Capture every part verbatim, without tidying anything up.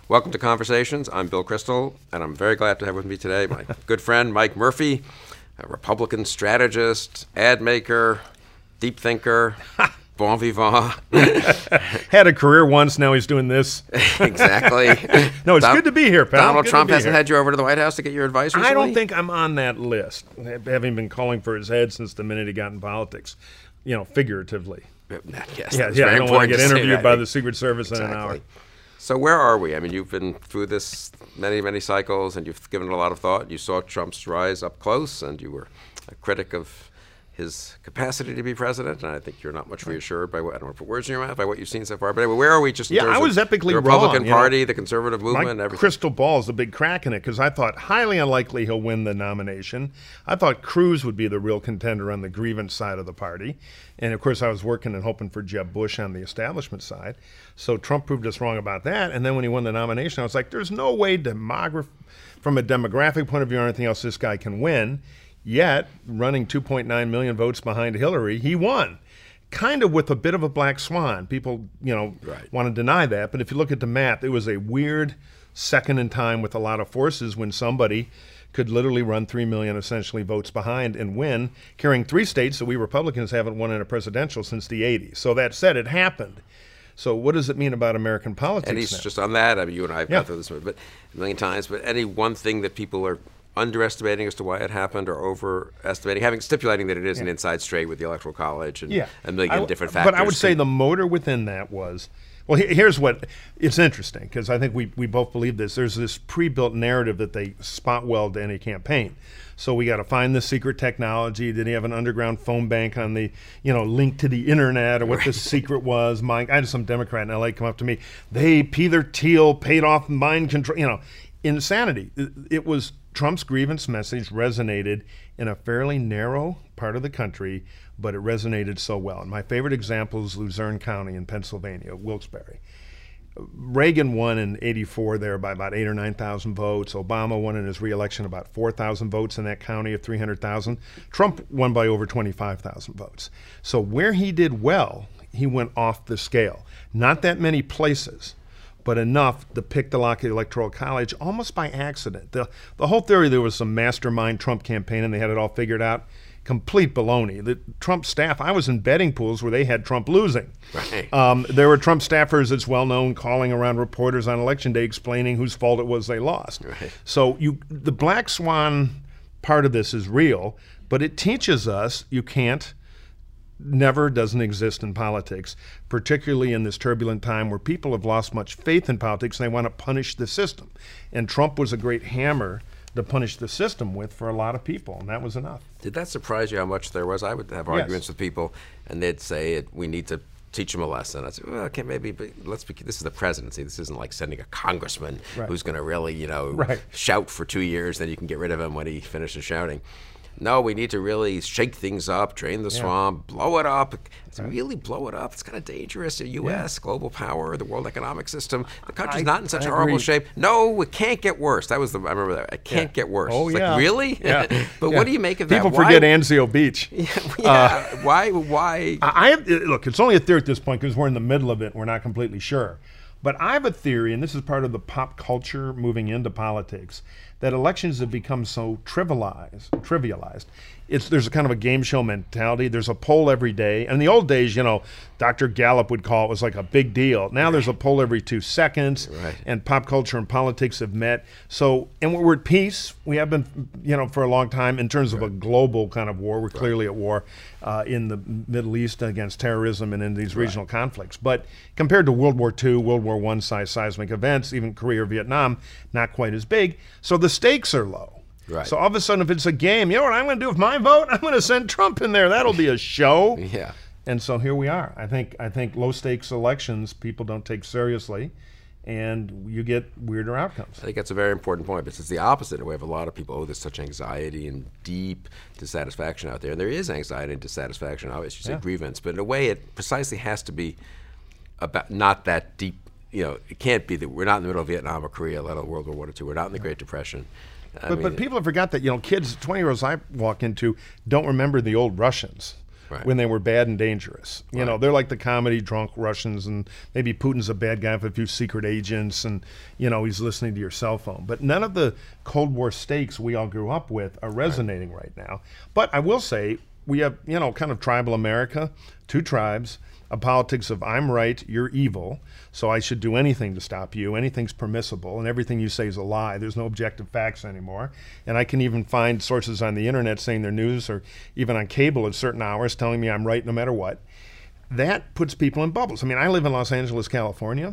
Welcome to Conversations. I'm Bill Kristol, and I'm very glad to have with me today my good friend Mike Murphy, a Republican strategist, ad maker, deep thinker, bon vivant. Had a career once, now he's doing this. Exactly. No, it's Don- good to be here, pal. Donald Good Trump to be hasn't here. had you over to the White House to get your advice recently? I don't think I'm on that list, having been calling for his head since the minute he got in politics, you know, figuratively. Yes, Yeah, that's yeah, very I don't want to important get say interviewed that. by the Secret Service Exactly. in an hour. So where are we? I mean, you've been through this many, many cycles, and you've given it a lot of thought. You saw Trump's rise up close, and you were a critic of his capacity to be president, and I think you're not much reassured by what, I don't want to put words in your mouth, by what you've seen so far. But anyway, where are we just in Yeah, terms I was of epically the Republican wrong, you know. Party, the conservative movement, My everything? crystal ball is a big crack in it because I thought highly unlikely he'll win the nomination. I thought Cruz would be the real contender on the grievance side of the party. And, of course, I was working and hoping for Jeb Bush on the establishment side. So Trump proved us wrong about that. And then when he won the nomination, I was like, there's no way demograph- from a demographic point of view or anything else this guy can win. Yet, running two point nine million votes behind Hillary, he won. Kind of with a bit of a black swan. People, you know, Right. want to deny that. But if you look at the map, it was a weird second in time with a lot of forces when somebody could literally run three million essentially votes behind and win, carrying three states that we Republicans haven't won in a presidential since the eighties. So that said, it happened. So what does it mean about American politics And he's now? just on that. I mean, you and I have Yeah. gone through this but a million times. But any one thing that people are underestimating as to why it happened, or overestimating, having stipulating that it is an inside straight with the Electoral College and Yeah. a million I- different factors. But I would say the motor within that was, well, he- here's what, it's interesting, because I think we, we both believe this. There's this pre-built narrative that they spot weld to any campaign. So we got to find the secret technology. Did he have an underground phone bank on the, you know, link to the internet, or what the secret was? Mike, I had some Democrat in L A come up to me. They, Peter Thiel, paid off mind control, you know, insanity. It, it was Trump's grievance message resonated in a fairly narrow part of the country, but it resonated so well. And my favorite example is Luzerne County in Pennsylvania, Wilkes-Barre. Reagan won in eighty-four there by about eight or nine thousand votes. Obama won in his reelection about four thousand votes in that county of three hundred thousand. Trump won by over twenty-five thousand votes. So where he did well, he went off the scale. Not that many places, but enough to pick the lock of the Electoral College almost by accident. The, the whole theory there was some mastermind Trump campaign and they had it all figured out. Complete baloney. The Trump staff, I was in betting pools where they had Trump losing. Right. Um, there were Trump staffers, it's well known, calling around reporters on election day explaining whose fault it was they lost. Right. So you, the black swan part of this is real, but it teaches us you can't, never doesn't exist in politics, particularly in this turbulent time where people have lost much faith in politics and they want to punish the system. And Trump was a great hammer to punish the system with for a lot of people, and that was enough. Did that surprise you how much there was? I would have arguments Yes. with people, and they'd say it, we need to teach them a lesson. I'd say, well, okay, maybe, but let's be. This is the presidency. This isn't like sending a congressman Right. who's going to really, you know, Right. shout for two years, then you can get rid of him when he finishes shouting. No, we need to really shake things up, drain the swamp, blow it up. It's really blow it up. It's kind of dangerous. The U S, global power, the world economic system. The country's I- not in such I horrible agree. shape. No, it can't get worse. That was the. I remember that. It can't Yeah. get worse. Oh, It's yeah. like, really? Yeah. But Yeah. what do you make of that? People Why- forget Anzio Beach. yeah. why? Why? I I have, look, it's only a theory at this point because we're in the middle of it. We're not completely sure. But I have a theory, and this is part of the pop culture moving into politics, that elections have become so trivialized. trivialized. It's, there's a kind of a game show mentality. There's a poll every day. And in the old days, you know, Doctor Gallup would call it was like a big deal. Now there's a poll every two seconds, Right. and pop culture and politics have met. So, and we're at peace. We have been, you know, for a long time in terms of a global kind of war. We're clearly at war uh, in the Middle East against terrorism and in these regional conflicts. But compared to World War Two, World War One size seismic events, even Korea or Vietnam, not quite as big. So the stakes are low. Right. So all of a sudden, if it's a game, you know what I'm going to do with my vote? I'm going to send Trump in there. That'll be a show. Yeah. And so here we are. I think I think low stakes elections people don't take seriously, and you get weirder outcomes. I think that's a very important point, because it's the opposite. We have a lot of people, oh, there's such anxiety and deep dissatisfaction out there. And there is anxiety and dissatisfaction, obviously, you say Yeah. grievance, but in a way it precisely has to be about not that deep. You know, it can't be that we're not in the middle of Vietnam or Korea, let alone World War One or Two. We're not in the Great Depression. I But, mean, but people have forgot that, you know, kids, twenty-year-olds I walk into don't remember the old Russians. Right. when they were bad and dangerous. You Right. know, they're like the comedy drunk Russians, and maybe Putin's a bad guy with a few secret agents, and you know he's listening to your cell phone. But none of the Cold War stakes we all grew up with are resonating right, right now. But I will say we have, you know, kind of tribal America, two tribes, a politics of I'm right, you're evil, so I should do anything to stop you. Anything's permissible, and everything you say is a lie. There's no objective facts anymore. And I can even find sources on the internet saying their news, or even on cable at certain hours, telling me I'm right no matter what. That puts people in bubbles. I mean, I live in Los Angeles, California.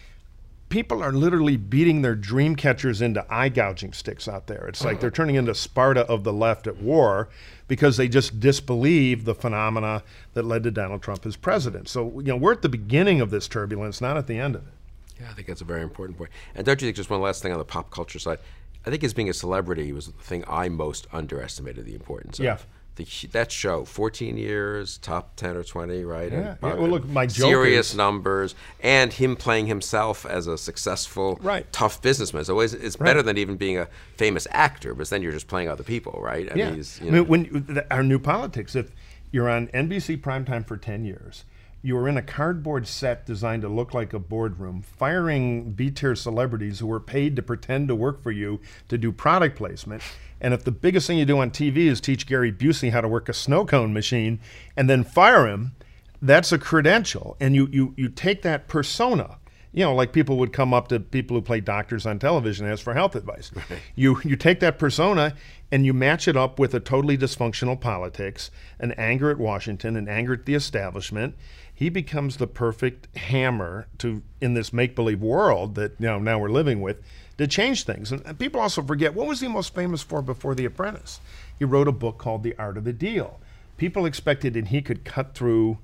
People are literally beating their dream catchers into eye gouging sticks out there. It's like they're turning into Sparta of the left at war because they just disbelieve the phenomena that led to Donald Trump as president. So, you know, we're at the beginning of this turbulence, not at the end of it. Yeah, I think that's a very important point. And don't you think, just one last thing on the pop culture side, I think his being a celebrity was the thing I most underestimated the importance of. Yeah. The, that show, fourteen years, top ten or twenty, right? Yeah, And, yeah. Well, look, my joke serious is- numbers, and him playing himself as a successful, Right. tough businessman. It's always it's Right. better than even being a famous actor, because then you're just playing other people, right? I Yeah. mean, he's, you I know, mean, when the, our new politics, if you're on N B C primetime for ten years, you were in a cardboard set designed to look like a boardroom, firing B-tier celebrities who were paid to pretend to work for you to do product placement. And if the biggest thing you do on T V is teach Gary Busey how to work a snow cone machine and then fire him, that's a credential. And you, you, you take that persona. You know, like people would come up to people who play doctors on television and ask for health advice. Right. You you take that persona and you match it up with a totally dysfunctional politics, an anger at Washington, an anger at the establishment. He becomes the perfect hammer to in this make-believe world that you know now we're living with to change things. And, and people also forget, what was he most famous for before The Apprentice? He wrote a book called The Art of the Deal. People expected that he could cut through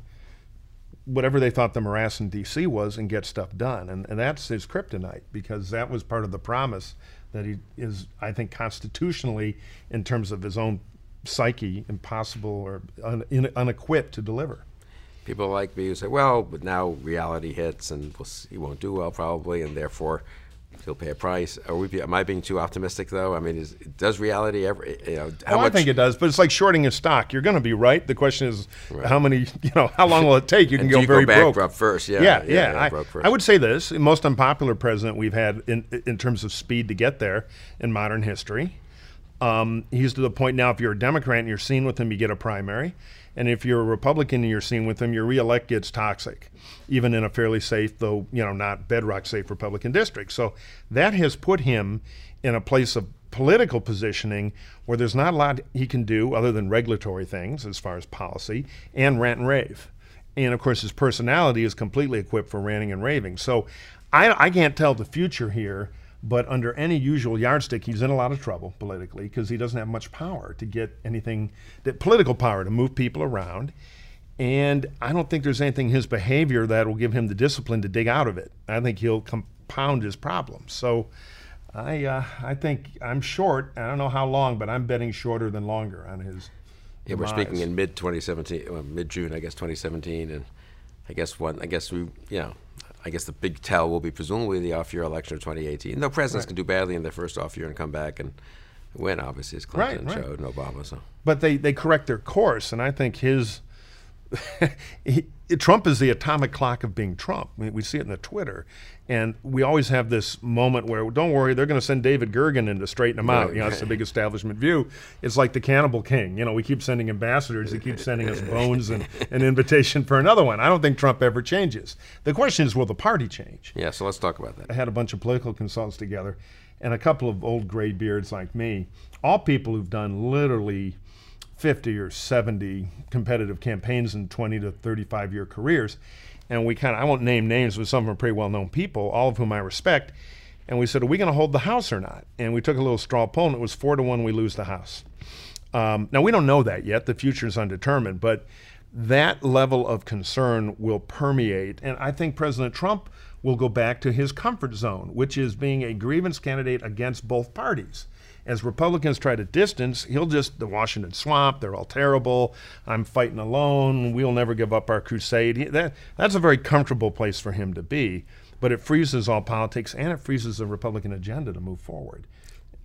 whatever they thought the morass in D C was and get stuff done. And, and that's his kryptonite, because that was part of the promise that he is, I think, constitutionally, in terms of his own psyche, impossible or un, un, unequipped to deliver. people like me who say, well, but now reality hits and we'll see, he won't do well probably, and therefore he'll pay a price. Are we? Am I being too optimistic though? I mean, is, does reality ever? You know, how oh, much? I think it does, but it's like shorting a stock. You're going to be right. The question is, right. how many? You know, how long will it take? You can and go do you very go broke. bankrupt first. Yeah, yeah, yeah. yeah. yeah I, broke first. I would say this: the most unpopular president we've had in in terms of speed to get there in modern history. Um, he's to the point now, if you're a Democrat and you're seen with him, you get a primary. And if you're a Republican and you're seen with him, your reelect gets toxic, even in a fairly safe, though, you know, not bedrock safe Republican district. So that has put him in a place of political positioning where there's not a lot he can do other than regulatory things as far as policy and rant and rave. And of course, his personality is completely equipped for ranting and raving. So I, I can't tell the future here. But under any usual yardstick, he's in a lot of trouble politically because he doesn't have much power to get anything, that political power to move people around. And I don't think there's anything in his behavior that will give him the discipline to dig out of it. I think he'll compound his problems. So I, uh, I think I'm short. I don't know how long, but I'm betting shorter than longer on his Yeah, we're demise. speaking in mid twenty seventeen, well, mid June, I guess, twenty seventeen, and I guess one, I guess we, you know. I guess the big tell will be presumably the off-year election of twenty eighteen. No presidents Right. can do badly in their first off-year and come back and win, obviously, as Clinton Right, right. showed, and Obama. So, But they, they correct their course, and I think his he, Trump is the atomic clock of being Trump. I mean, we see it in the Twitter, and we always have this moment where, don't worry, they're going to send David Gergen in to straighten him out. Right, You know, it's the right. big establishment view. It's like the Cannibal King. You know, we keep sending ambassadors. He keeps sending us bones and an invitation for another one. I don't think Trump ever changes. The question is, will the party change? yeah, so let's talk about that. I had a bunch of political consultants together and a couple of old gray beards like me, all people who've done literally fifty or seventy competitive campaigns in twenty to thirty-five year careers. And we kind of, I won't name names, but some of them are pretty well-known people, all of whom I respect. And we said, are we going to hold the House or not? And we took a little straw poll, and it was four to one we lose the House. Um, now, we don't know that yet. The future is undetermined. But that level of concern will permeate. And I think President Trump will go back to his comfort zone, which is being a grievance candidate against both parties. As Republicans try to distance, he'll just, the Washington swamp, they're all terrible, I'm fighting alone, we'll never give up our crusade. He, that, that's a very comfortable place for him to be, but it freezes all politics and it freezes the Republican agenda to move forward.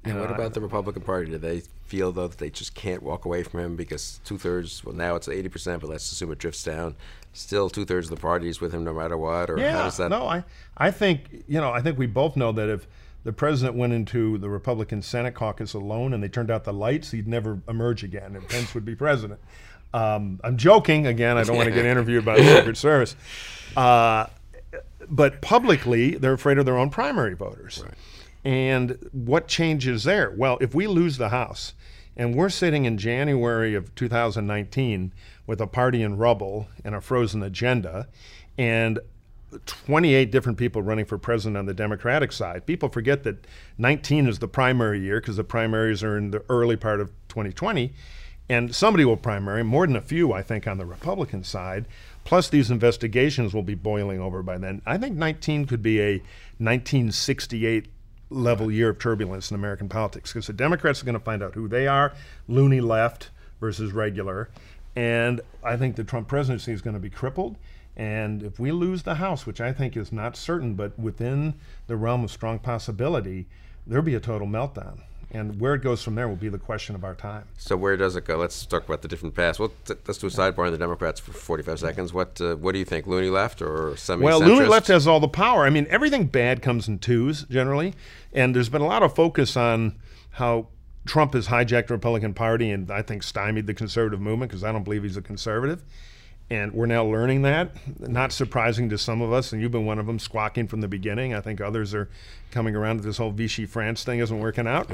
And what about the Republican Party? Do they feel, though, that they just can't walk away from him because two-thirds, well, now it's eighty percent, but let's assume it drifts down. Still two-thirds of the party is with him no matter what? Or yeah, how does that... no, I, I think, you know, I think we both know that if the president went into the Republican Senate caucus alone and they turned out the lights, he'd never emerge again, and Pence would be president. Um, I'm joking. Again, I don't want to get interviewed by the Secret Service. Uh, but publicly, they're afraid of their own primary voters. Right. And what changes there? Well, if we lose the House, and we're sitting in January of two thousand nineteen with a party in rubble and a frozen agenda, and twenty-eight different people running for president on the Democratic side. People forget that nineteen is the primary year because the primaries are in the early part of twenty twenty. And somebody will primary, more than a few, I think, on the Republican side. Plus, these investigations will be boiling over by then. I think nineteen could be a nineteen sixty-eight level year of turbulence in American politics because the Democrats are going to find out who they are, loony left versus regular. And I think the Trump presidency is going to be crippled. And if we lose the House, which I think is not certain, but within the realm of strong possibility, there'll be a total meltdown. And where it goes from there will be the question of our time. So where does it go? Let's talk about the different paths. Well, t- let's do a sidebar on the Democrats for forty-five seconds. What uh, what do you think, loony left or semi-centrist? Well, loony left has all the power. I mean, everything bad comes in twos, generally. And there's been a lot of focus on how Trump has hijacked the Republican Party and I think stymied the conservative movement because I don't believe he's a conservative. And we're now learning that. Not surprising to some of us, and you've been one of them, squawking from the beginning. I think others are coming around that this whole Vichy France thing isn't working out.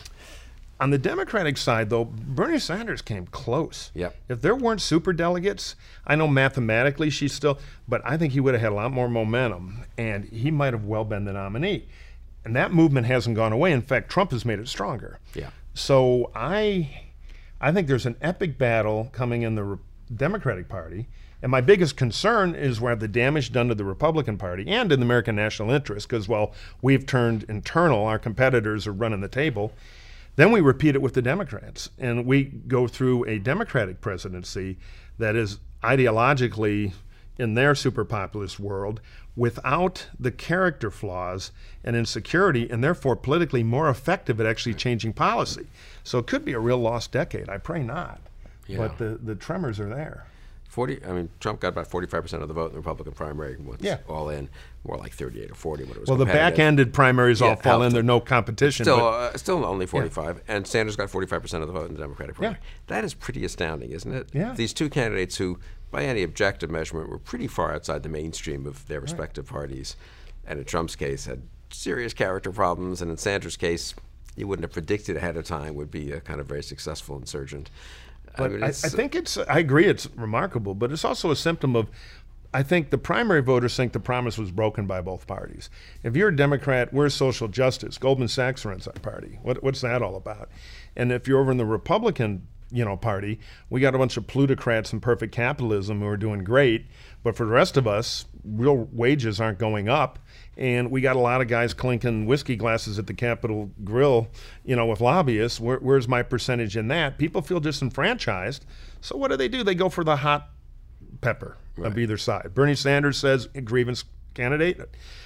On the Democratic side, though, Bernie Sanders came close. Yep. If there weren't super delegates, I know mathematically she's still, but I think he would have had a lot more momentum, and he might have well been the nominee. And that movement hasn't gone away. In fact, Trump has made it stronger. Yeah. So I, I think there's an epic battle coming in the Democratic Party, and my biggest concern is where the damage done to the Republican Party and in the American national interest, because while we've turned internal, our competitors are running the table, then we repeat it with the Democrats, and we go through a Democratic presidency that is ideologically, in their super populist world, without the character flaws and insecurity, and therefore politically more effective at actually changing policy. So it could be a real lost decade. I pray not. Yeah. But the, the tremors are there. forty. I mean, Trump got about forty-five percent of the vote in the Republican primary. Once yeah. all in, more like thirty-eight or forty when it was Well, the back-ended primaries yeah, all fall in. There's no competition. Still, uh, still only forty-five. Yeah. And Sanders got forty-five percent of the vote in the Democratic primary. Yeah. That is pretty astounding, isn't it? Yeah. These two candidates who, by any objective measurement, were pretty far outside the mainstream of their respective right. parties. And in Trump's case, had serious character problems. And in Sanders' case, you wouldn't have predicted ahead of time would be a kind of very successful insurgent. But I, mean, I, I think it's, I agree it's remarkable, but it's also a symptom of, I think the primary voters think the promise was broken by both parties. If you're a Democrat, we're social justice. Goldman Sachs runs our party. What, what's that all about? And if you're over in the Republican you know, party, we got a bunch of plutocrats and perfect capitalism who are doing great, but for the rest of us, real wages aren't going up. And we got a lot of guys clinking whiskey glasses at the Capitol Grill, you know, with lobbyists. Where, where's my percentage in that? People feel disenfranchised. So what do they do? They go for the hot pepper right. of either side. Bernie Sanders says, a grievance candidate,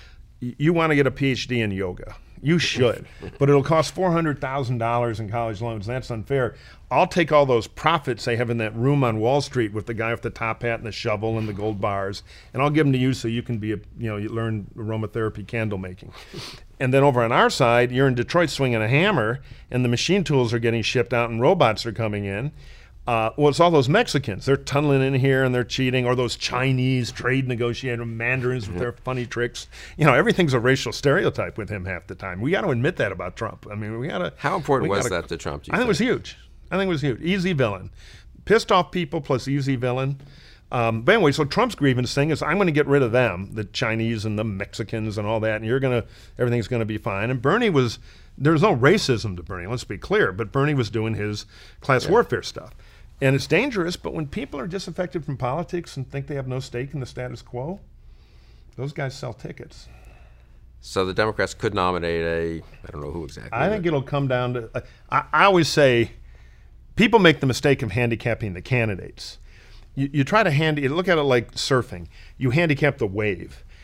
you want to get a P H D in yoga. You should, but it'll cost four hundred thousand dollars in college loans. That's unfair. I'll take all those profits they have in that room on Wall Street with the guy with the top hat and the shovel and the gold bars, and I'll give them to you so you can be a, you know, you learn aromatherapy candle making. And then over on our side, you're in Detroit swinging a hammer, and the machine tools are getting shipped out and robots are coming in. Uh, well, it's all those Mexicans. They're tunneling in here and they're cheating, or those Chinese trade negotiator mandarins with their funny tricks. You know, everything's a racial stereotype with him half the time. We got to admit that about Trump. I mean, we got to. How important was gotta, that to Trump? I think, think it was huge. I think it was huge. Easy villain. Pissed off people plus easy villain. Um, but anyway, so Trump's grievance thing is I'm going to get rid of them, the Chinese and the Mexicans and all that, and you're going to, everything's going to be fine. And Bernie was, there's no racism to Bernie, let's be clear, but Bernie was doing his class yeah. warfare stuff. And it's dangerous, but when people are disaffected from politics and think they have no stake in the status quo, those guys sell tickets. So the Democrats could nominate a, I don't know who exactly. I think it'll come down to, uh, I, I always say, people make the mistake of handicapping the candidates. You, you try to handy, look at it like surfing. You handicap the wave.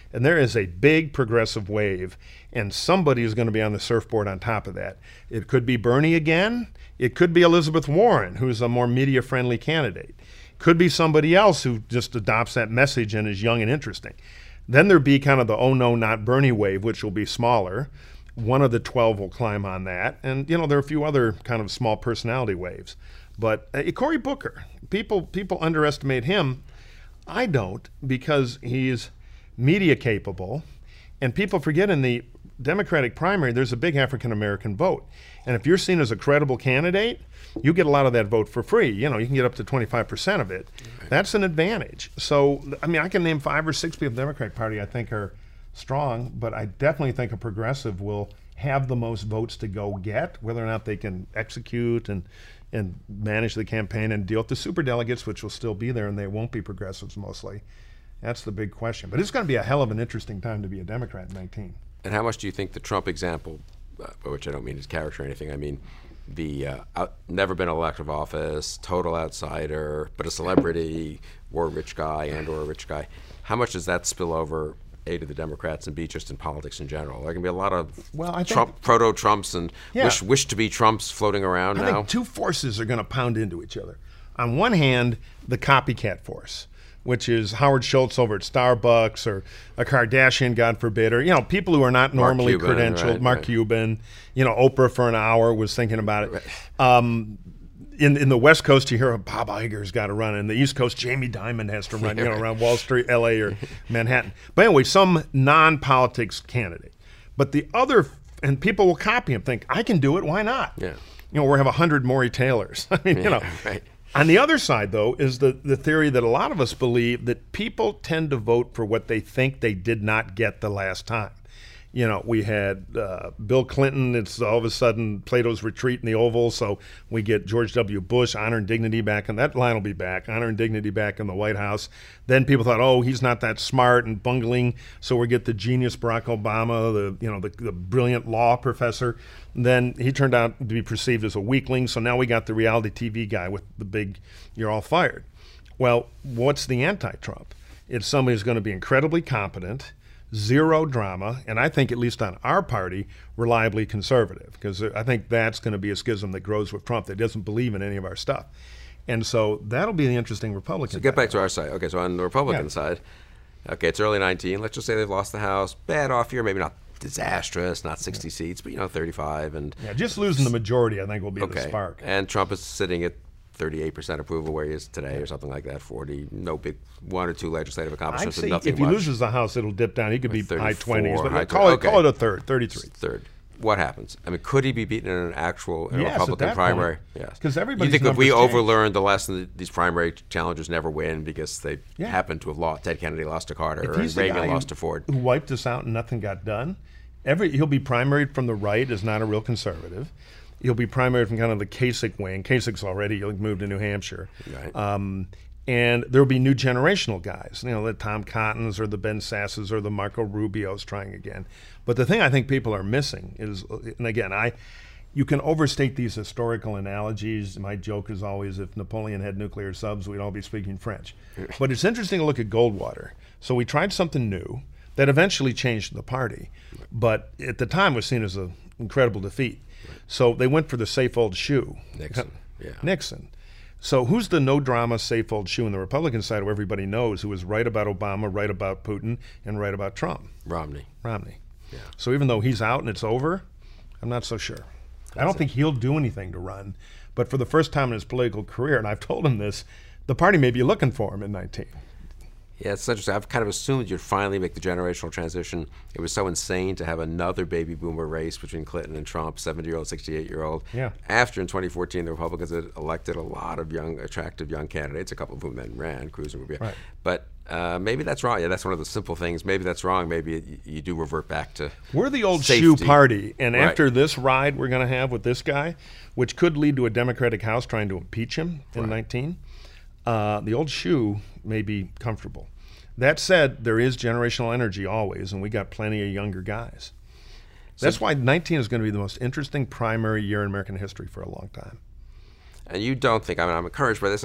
And there is a big progressive wave, and somebody is going to be on the surfboard on top of that. It could be Bernie again. It could be Elizabeth Warren, who's a more media-friendly candidate. Could be somebody else who just adopts that message and is young and interesting. Then there'd be kind of the oh no, not Bernie wave, which will be smaller. One of the twelve will climb on that. And, you know, there are a few other kind of small personality waves. But uh, Cory Booker, people people underestimate him. I don't, because he's media capable. And people forget in the Democratic primary, there's a big African-American vote. And if you're seen as a credible candidate, you get a lot of that vote for free. You know, you can get up to twenty-five percent of it. Right. That's an advantage. So, I mean, I can name five or six people in the Democratic Party I think are strong, but I definitely think a progressive will have the most votes to go get. Whether or not they can execute and and manage the campaign and deal with the superdelegates, which will still be there, and they won't be progressives mostly. That's the big question. But it's going to be a hell of an interesting time to be a Democrat in nineteen. And how much do you think the Trump example, uh, by which I don't mean his character or anything, I mean the uh, out, never been elected office, total outsider, but a celebrity, or a rich guy and or a rich guy, how much does that spill over A, to the Democrats and B, just in politics in general? There can be a lot of well, I Trump, think, proto-Trumps and yeah. wish, wish to be Trumps floating around I now. I think two forces are going to pound into each other. On one hand, the copycat force, which is Howard Schultz over at Starbucks, or a Kardashian, God forbid, or, you know, people who are not normally Cuban, credentialed. right, Mark right. Cuban, you know, Oprah for an hour was thinking about it. Um, in in the West Coast, you hear Bob Iger's got to run. In the East Coast, Jamie Dimon has to run, you know, around Wall Street, L A, or Manhattan. But anyway, some non-politics candidate. But the other, and people will copy him, think, I can do it, why not? Yeah. You know, we have a hundred Maury Taylors. I mean, Yeah, you know. right. On the other side, though, is the, the theory that a lot of us believe that people tend to vote for what they think they did not get the last time. You know, we had uh, Bill Clinton. It's all of a sudden Plato's retreat in the Oval, so we get George W. Bush, honor and dignity back, and that line will be back, honor and dignity back in the White House. Then people thought, oh, he's not that smart and bungling, so we get the genius Barack Obama, the you know the, the brilliant law professor. Then he turned out to be perceived as a weakling, so now we got the reality T V guy with the big, you're all fired. Well, what's the anti-Trump? It's somebody who's going to be incredibly competent, zero drama, and I think, at least on our party, reliably conservative, because I think that's going to be a schism that grows with Trump, that doesn't believe in any of our stuff. And so that'll be the interesting Republican. So get back to our side. Okay, so on the Republican Yeah. side, okay, it's early nineteen. Let's just say they've lost the House. Bad off year, maybe not disastrous, not sixty seats, but, you know, thirty-five. And Yeah, just losing the majority, I think, will be okay. the spark. And Trump is sitting at thirty-eight percent approval where he is today, or something like that, forty. No big one or two legislative I'd accomplishments, say but nothing if he much. loses the House, it'll dip down. He could be high thirty-four, twenties, but high call, it, okay. call it a third, thirty-three. Third. What happens? I mean, could he be beaten in an actual in a Yes, at Republican that primary? point. Yes. 'Cause everybody's You think if we numbers change. overlearned the lesson that these primary challengers never win because they Yeah. happen to have lost? Ted Kennedy lost to Carter, If and he's the Reagan guy lost who, to Ford. who wiped us out and nothing got done, every he'll be primaried from the right as not a real conservative. He'll be primaried from kind of the Kasich wing. Kasich's already moved to New Hampshire. Right. Um, and there'll be new generational guys, you know, the Tom Cottons or the Ben Sasses or the Marco Rubios trying again. But the thing I think people are missing is, and again, I, you can overstate these historical analogies. My joke is always, if Napoleon had nuclear subs, we'd all be speaking French. But it's interesting to look at Goldwater. So we tried something new that eventually changed the party, but at the time was seen as an incredible defeat. So they went for the safe old shoe. Nixon. Yeah. Nixon. So who's the no-drama safe old shoe on the Republican side who everybody knows, who was right about Obama, right about Putin, and right about Trump? Romney. Romney. Yeah. So even though he's out and it's over, I'm not so sure. I don't think he'll do anything to run. But for the first time in his political career, and I've told him this, the party may be looking for him in nineteen. Yeah, it's interesting. I've kind of assumed you'd finally make the generational transition. It was so insane to have another baby boomer race between Clinton and Trump, seventy-year-old, sixty-eight-year-old. Yeah. After, in twenty fourteen, the Republicans had elected a lot of young, attractive young candidates, a couple of whom then ran, Cruz and Rubio. Right. But uh, maybe that's wrong. Yeah, that's one of the simple things. Maybe that's wrong. Maybe you, you do revert back to We're the old safety. shoe party, and Right. after this ride we're going to have with this guy, which could lead to a Democratic House trying to impeach him in Right. nineteen, uh, the old shoe may be comfortable. That said, there is generational energy always, and we got plenty of younger guys. That's why nineteen is going to be the most interesting primary year in American history for a long time. And you don't think, I mean, I'm encouraged by this, and I,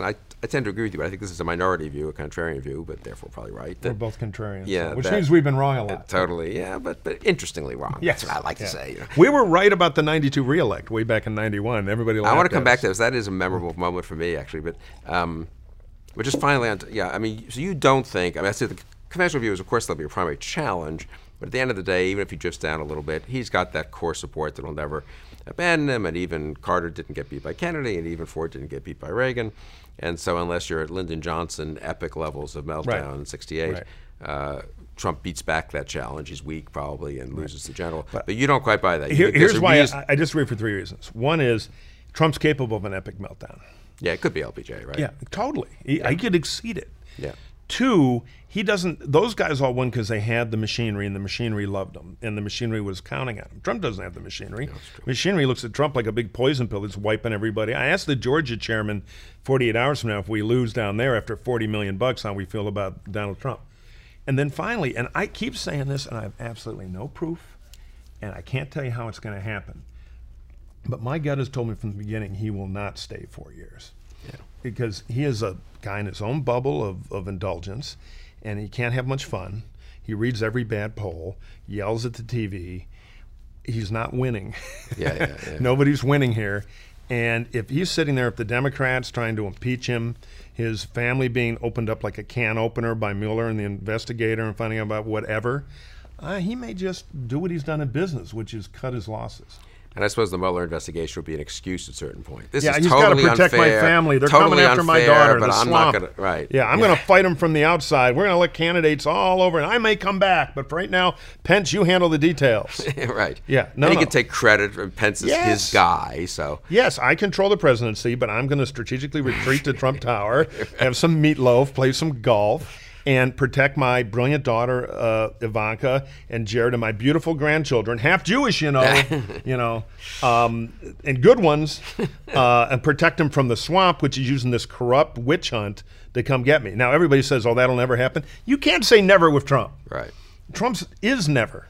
I tend to agree with you, but I think this is a minority view, a contrarian view, but therefore probably right. We're that- both contrarians. Yeah, so- which that- means we've been wrong a uh, lot. totally, yeah, but but interestingly wrong. Yes. That's what I like Yeah. to say. You know? We were right about the ninety-two reelect way back in ninety-one. Everybody I laughed want to come at back us. to this. That is a memorable moment for me, actually. But um, but just finally, on to, yeah, I mean, so you don't think? I mean, I say the conventional view is, of course, there'll be a primary challenge, but at the end of the day, even if he drifts down a little bit, he's got that core support that will never abandon him. And even Carter didn't get beat by Kennedy, and even Ford didn't get beat by Reagan. And so, unless you're at Lyndon Johnson epic levels of meltdown Right. in sixty-eight. Right. Uh, Trump beats back that challenge. He's weak, probably, and loses the general. But, but you don't quite buy that. You Here, think there's here's a why reason- I, I disagree for three reasons. One is Trump's capable of an epic meltdown. Yeah, it could be L B J, right? Yeah, totally. He, I could exceed it. Yeah. Two, he doesn't. Those guys all won because they had the machinery, and the machinery loved them, and the machinery was counting on him. Trump doesn't have the machinery. Machinery looks at Trump like a big poison pill that's wiping everybody. I asked the Georgia chairman forty-eight hours from now if we lose down there after forty million bucks, how we feel about Donald Trump. And then finally, and I keep saying this, and I have absolutely no proof, and I can't tell you how it's going to happen. But my gut has told me from the beginning he will not stay four years. Yeah. Because he is a guy in his own bubble of, of indulgence, and he can't have much fun. He reads every bad poll, yells at the T V. He's not winning. Yeah, yeah, yeah. Nobody's winning here. And if he's sitting there, if the Democrats trying to impeach him, his family being opened up like a can opener by Mueller and the investigator and finding out about whatever, uh, he may just do what he's done in business, which is cut his losses. And I suppose the Mueller investigation would be an excuse at a certain point. This Yeah, is he's got to totally protect unfair, my family. They're totally coming after my unfair, daughter. But the I'm swamp. not going to. Right. Yeah, I'm going to fight them from the outside. We're going to let candidates all over, and I may come back. But for right now, Pence, you handle the details. Right. Yeah, no, and he no. can take credit. And Pence is Yes. his guy. So Yes, I control the presidency, but I'm going to strategically retreat to Trump Tower, have some meatloaf, play some golf, and protect my brilliant daughter uh, Ivanka and Jared and my beautiful grandchildren, half Jewish, you know, you know, um, and good ones, uh, and protect them from the swamp, which is using this corrupt witch hunt to come get me. Now everybody says, "Oh, that'll never happen." You can't say never with Trump. right. Trump's is never.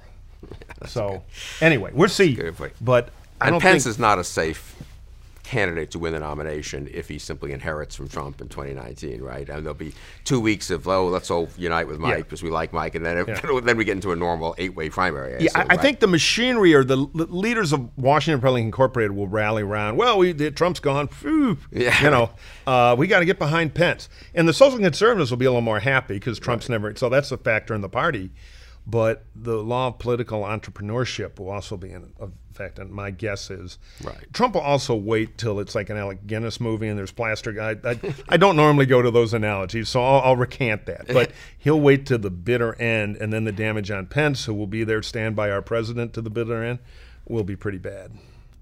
So anyway, we'll see. good point. But I And don't Pence think is not a safe candidate to win the nomination if he simply inherits from Trump in twenty nineteen, right? And there'll be two weeks of, oh, let's all unite with Mike Yeah. because we like Mike, and then Yeah. then we get into a normal eight-way primary. I Yeah, I, assume, I right? think the machinery or the l- leaders of Washington Republican Incorporated will rally around. Well, we the, Trump's gone. Phew, Yeah. you know, uh, we got to get behind Pence, and the social conservatives will be a little more happy because Trump's never. So that's a factor in the party, but the law of political entrepreneurship will also be in effect. And my guess is, Right. Trump will also wait till it's like an Alec Guinness movie and there's plaster. I, I, I don't normally go to those analogies, so I'll, I'll recant that. But he'll wait to the bitter end, and then the damage on Pence, who will be there, stand by our president to the bitter end, will be pretty bad.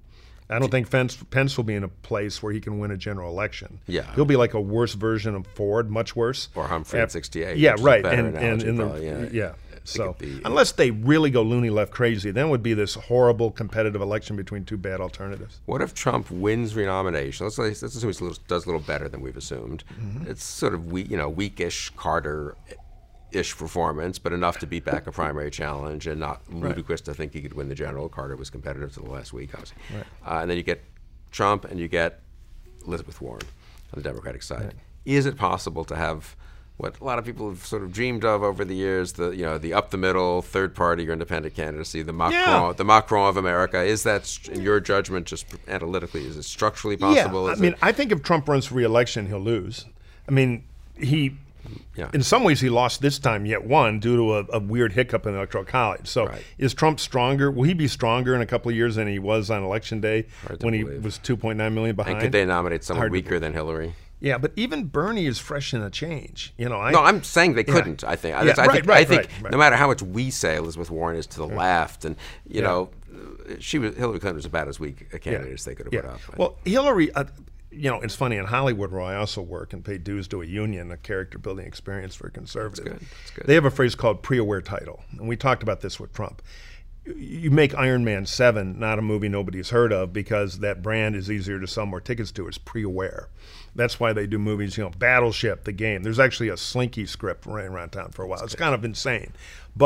I don't think Pence, Pence will be in a place where he can win a general election. Yeah. He'll be like a worse version of Ford, much worse. Or Humphrey in Af- sixty-eight, Yeah, which is a right. better And, and analogy, in the, probably, yeah. yeah. I So think it'd be- unless they really go loony left crazy, then it would be this horrible competitive election between two bad alternatives. What if Trump wins renomination? Let's, let's assume he does a little better than we've assumed. Mm-hmm. It's sort of weak, you know, weakish Carter-ish performance, but enough to beat back a primary challenge, and not ludicrous to think he could win the general. Carter was competitive to the last week, obviously. Right. Uh, and then you get Trump, and you get Elizabeth Warren on the Democratic side. Is it possible to have what a lot of people have sort of dreamed of over the years, the you know the up the middle third party or independent candidacy, the Macron, Yeah. the Macron of America? Is that, in your judgment, just analytically, is it structurally possible? Yeah, I Is mean, it, I think if Trump runs for re-election, he'll lose. I mean, he, yeah. in some ways, he lost this time yet won due to a, a weird hiccup in the Electoral College. So Right. is Trump stronger? Will he be stronger in a couple of years than he was on Election Day Hard to when he believe. was two point nine million behind? and could they nominate someone Hard to weaker than Hillary? Yeah, but even Bernie is fresh in a change. You know, I, No, I'm saying they Yeah. couldn't. I think. I, Yeah, I right, think. right, I think right, right. no matter how much we say Elizabeth Warren is to the left, and you Yeah. know, she was Hillary Clinton was about as weak a candidate as they could have Yeah. put up. Well, Hillary, uh, you know, it's funny, in Hollywood, where I also work and pay dues to a union, a character building experience for a conservative. good. That's good. They have a phrase called pre-aware title. And we talked about this with Trump. You make Iron Man seven not a movie nobody's heard of because that brand is easier to sell more tickets to. It's pre-aware. That's why they do movies, you know, Battleship, the game. There's actually a Slinky script running around town for a while. It's kind of insane. But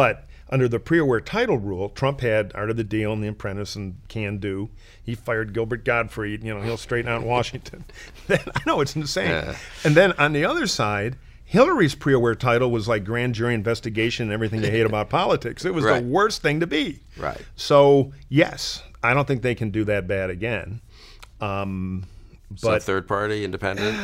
under the pre-aware title rule, Trump had Art of the Deal and The Apprentice and Can Do. He fired Gilbert Gottfried. You know, he'll straighten out Washington. Then, I know, it's insane. Yeah. And then on the other side, Hillary's pre-aware title was like grand jury investigation and everything they hate about politics. It was Right. the worst thing to be. Right. So, yes, I don't think they can do that bad again. Um, So but third party, independent?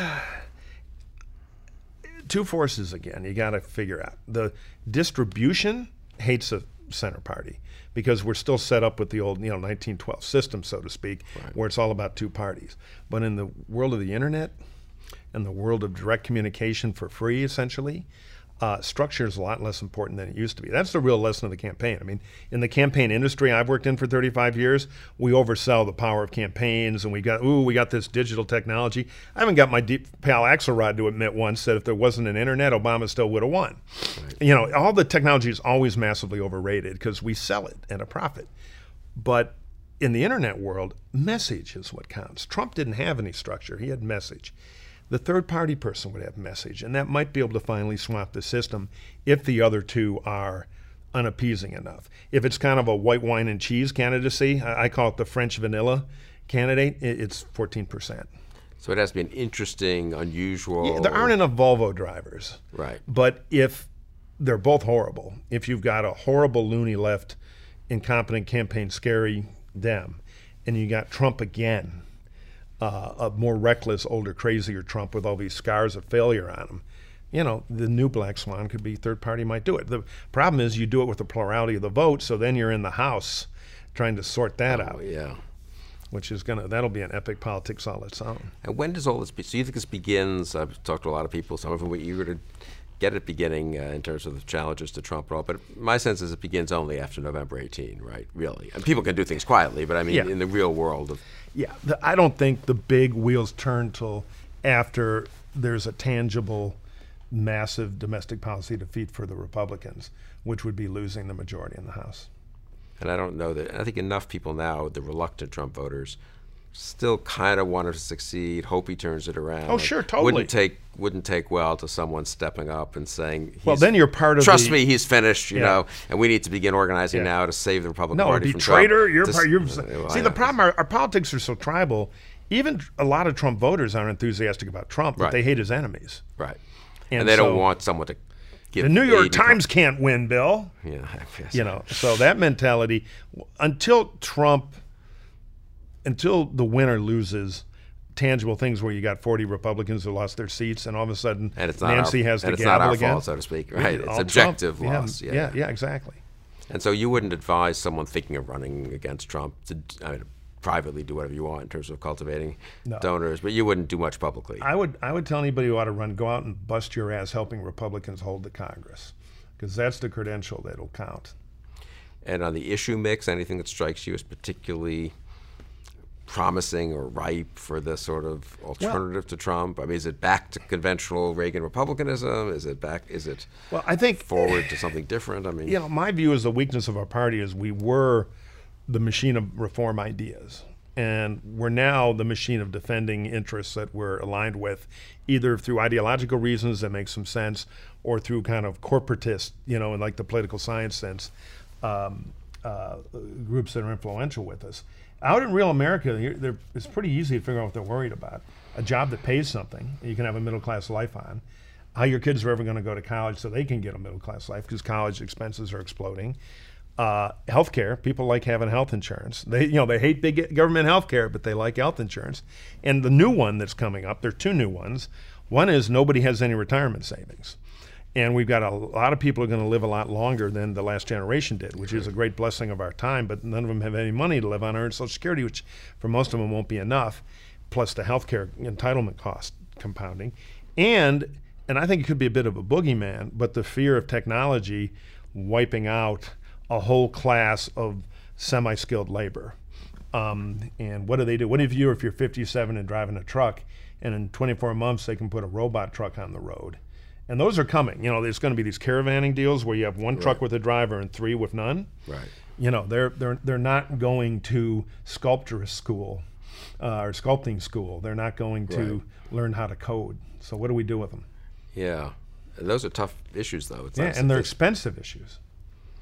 two forces again, you got to figure out. The distribution hates a center party because we're still set up with the old, you know, nineteen twelve system, so to speak, Right. where it's all about two parties. But in the world of the internet and the world of direct communication for free, essentially, uh, structure is a lot less important than it used to be. That's the real lesson of the campaign. I mean, in the campaign industry I've worked in for thirty-five years, we oversell the power of campaigns, and we got, ooh, we got this digital technology. I haven't got my deep pal Axelrod to admit once that if there wasn't an internet, Obama still would have won. Right. You know, all the technology is always massively overrated because we sell it at a profit. But in the internet world, message is what counts. Trump didn't have any structure. He had message. The third party person would have message, and that might be able to finally swap the system if the other two are unappeasing enough. If it's kind of a white wine and cheese candidacy, I I call it the French vanilla candidate, it- it's fourteen percent. So it has to be an interesting, unusual. Yeah, there aren't enough Volvo drivers. Right. But if they're both horrible, if you've got a horrible loony left, incompetent campaign, scary Dem, and you got Trump again, uh, a more reckless, older, crazier Trump with all these scars of failure on him, you know, the new black swan could be third party might do it. The problem is you do it with the plurality of the vote, so then you're in the House trying to sort that Oh, out, yeah. which is gonna that'll be an epic politics all its own. And when does all this be? So you think this begins? I've talked to a lot of people. Some of them were eager to get it beginning uh, in terms of the challenges to Trump and all. But my sense is it begins only after November eighteenth, right? Really. And people can do things quietly, but I mean, Yeah. in the real world of. Yeah, the, I don't think the big wheels turn till after there's a tangible, massive domestic policy defeat for the Republicans, which would be losing the majority in the House. And I don't know that. I think enough people now, the reluctant Trump voters, still kind of want him to succeed. Hope he turns it around. Oh, sure, totally. Wouldn't take wouldn't take well to someone stepping up and saying, Well, he's- then you're part of Trust the- me, he's finished. You Yeah. know, and we need to begin organizing Yeah. now to save the Republican No, Party be from traitor. Trump. You're This- part. You're, uh, well, see, I the know. problem, our, our politics are so tribal. Even a lot of Trump voters aren't enthusiastic about Trump, but Right. they hate his enemies. Right. And And, they so- don't want someone to give The New aid York and- Times can't win, Bill. Yeah, I guess. You know, so that mentality, until Trump, until the winner loses tangible things where you got forty Republicans who lost their seats, and all of a sudden And it's not Nancy our, has and the it's gavel not our again. fault, so to speak. Right. It's All objective Trump. loss. Yeah, Yeah, yeah, yeah, exactly. And so you wouldn't advise someone thinking of running against Trump to I mean, privately do whatever you want in terms of cultivating No. donors, but you wouldn't do much publicly. I would I would tell anybody who ought to run, go out and bust your ass helping Republicans hold the Congress, because that's the credential that'll count. And on the issue mix, anything that strikes you as particularly promising or ripe for the sort of alternative to Trump? I mean, is it back to conventional Reagan Republicanism? Is it back? Is it Well, I think forward to something different? I mean, you know, my view is the weakness of our party is we were the machine of reform ideas, and we're now the machine of defending interests that we're aligned with, either through ideological reasons that make some sense, or through kind of corporatist, you know, in like the political science sense, um, uh, groups that are influential with us. Out in real America, you're- they're- it's pretty easy to figure out what they're worried about. A job that pays something you can have a middle class life on. How your kids are ever going to go to college so they can get a middle class life, because college expenses are exploding. Uh, healthcare, people like having health insurance. They, you know, they hate big government healthcare, but they like health insurance. And the new one that's coming up, there are two new ones. One is nobody has any retirement savings. And we've got a lot of people who are going to live a lot longer than the last generation did, which is a great blessing of our time, but none of them have any money to live on or earn Social Security, which for most of them won't be enough, plus the healthcare entitlement cost compounding. And, and I think it could be a bit of a boogeyman, but the fear of technology wiping out a whole class of semi-skilled labor. Um, and what do they do? What if you, if you're fifty-seven and driving a truck, and in twenty-four months they can put a robot truck on the road? And those are coming. You know, there's going to be these caravanning deals where you have one truck with a driver and three with none. right. You know, they're they're they're not going to sculpturist school uh, or sculpting school. They're not going to Right. learn how to code. So what do we do with them? Yeah. And those are tough issues, though. It's Yeah, not and they're it's- expensive issues.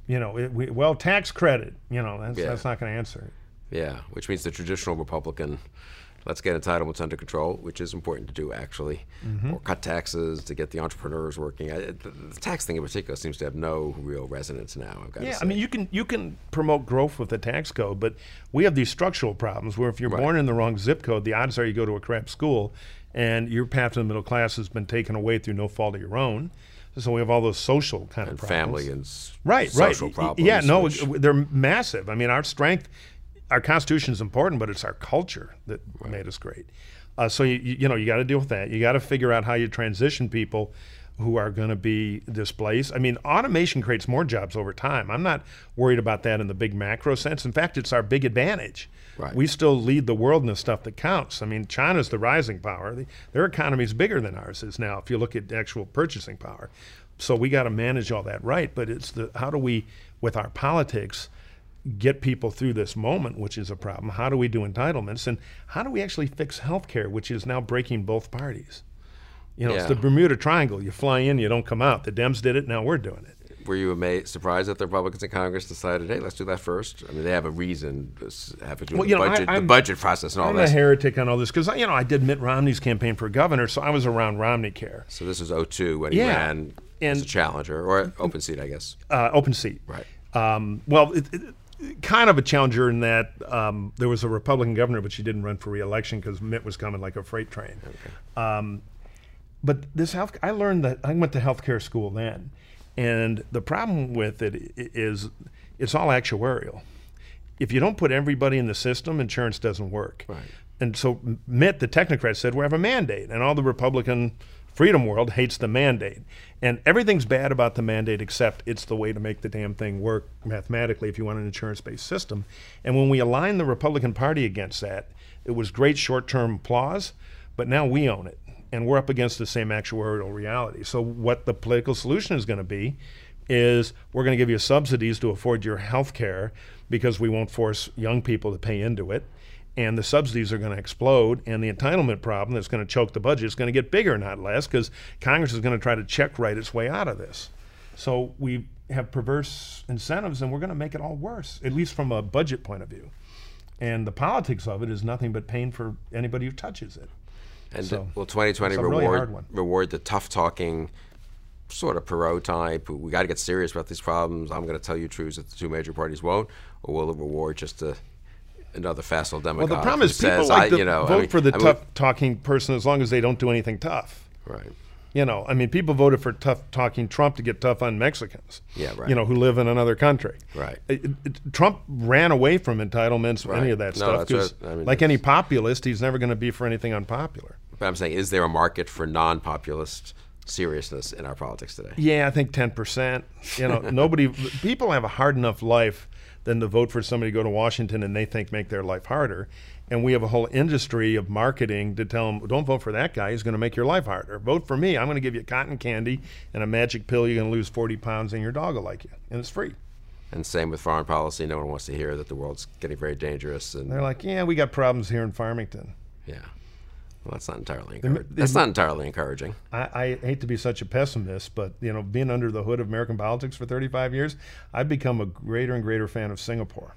You know, it, we, well, tax credit, you know, that's, Yeah. that's not going to answer it. Yeah, which means the traditional Republican, let's get entitlements under control, which is important to do actually, Mm-hmm. or cut taxes to get the entrepreneurs working. I, the, the tax thing in particular seems to have no real resonance now, I've got to Yeah, say. I mean, you can you can promote growth with the tax code, but we have these structural problems where if you're Right. born in the wrong zip code, the odds are you go to a crap school, and your path to the middle class has been taken away through no fault of your own. So we have all those social kind and of problems. family and s- right, social right. problems. Yeah, no, which- they're massive. I mean, our strength, our Constitution is important, but it's our culture that made us great. Uh, so you you know you got to deal with that. You got to figure out how you transition people who are going to be displaced. I mean, automation creates more jobs over time. I'm not worried about that in the big macro sense. In fact, it's our big advantage. Right. We still lead the world in the stuff that counts. I mean, China's the rising power. The, their economy is bigger than ours is now if you look at actual purchasing power. So we got to manage all that right. But it's the how do we, with our politics, get people through this moment, which is a problem? How do we do entitlements? And how do we actually fix health care, which is now breaking both parties? You know, it's Yeah. the Bermuda Triangle. You fly in, you don't come out. The Dems did it, now we're doing it. Were you amazed, surprised that the Republicans in Congress decided, hey, let's do that first? I mean, they have a reason, this have to do with Well, the you know, I- budget, the I'm- budget process and all I'm this. a heretic on all this because, you know, I did Mitt Romney's campaign for governor, so I was around Romney Care. So this was oh two when he Yeah. ran as And- a challenger, or open seat, I guess. Uh, open seat. Right. Um, well, it, it, kind of a challenger in that um, there was a Republican governor, but she didn't run for re-election because Mitt was coming like a freight train. Um, but this health, I learned that I went to healthcare school then, and the problem with it i- is it's all actuarial. If you don't put everybody in the system, insurance doesn't work. Right. And so Mitt, the technocrat, said we have a mandate, and all the Republican freedom world hates the mandate. And everything's bad about the mandate except it's the way to make the damn thing work mathematically if you want an insurance-based system. And when we aligned the Republican Party against that, it was great short-term applause, but now we own it. And we're up against the same actuarial reality. So what the political solution is going to be is we're going to give you subsidies to afford your health care because we won't force young people to pay into it. And the subsidies are going to explode, and the entitlement problem that's going to choke the budget is going to get bigger, not less, because Congress is going to try to check write its way out of this. So we have perverse incentives, and we're going to make it all worse, at least from a budget point of view. And the politics of it is nothing but pain for anybody who touches it. And So, will twenty twenty it's a really reward hard one. reward the tough talking, sort of Perot type? We got to get serious about these problems. I'm going to tell you truths that the two major parties won't, or will it reward just a another facile Well, demagogue? the problem who is people says, like I, to you know, vote I mean, for the I mean, tough-talking person as long as they don't do anything tough. Right. You know, I mean, people voted for tough-talking Trump to get tough on Mexicans. Yeah, right. You know, who live in another country. Right. It, it, Trump ran away from entitlements, or any Right. of that No, stuff. that's 'Cause right. I mean, like any populist, he's never going to be for anything unpopular. But I'm saying, is there a market for non-populist seriousness in our politics today? Yeah, I think ten percent. You know, nobody, people have a hard enough life than to vote for somebody to go to Washington and they think make their life harder. And we have a whole industry of marketing to tell them, don't vote for that guy, he's going to make your life harder. Vote for me, I'm going to give you cotton candy and a magic pill, you're going to lose forty pounds and your dog will like you. And it's free. And same with foreign policy. No one wants to hear that the world's getting very dangerous. And They're like, yeah, we got problems here in Farmington. yeah, well, that's not entirely The- encouraging. the- That's not entirely encouraging. I, I hate to be such a pessimist, but you know, being under the hood of American politics for thirty-five years, I've become a greater and greater fan of Singapore.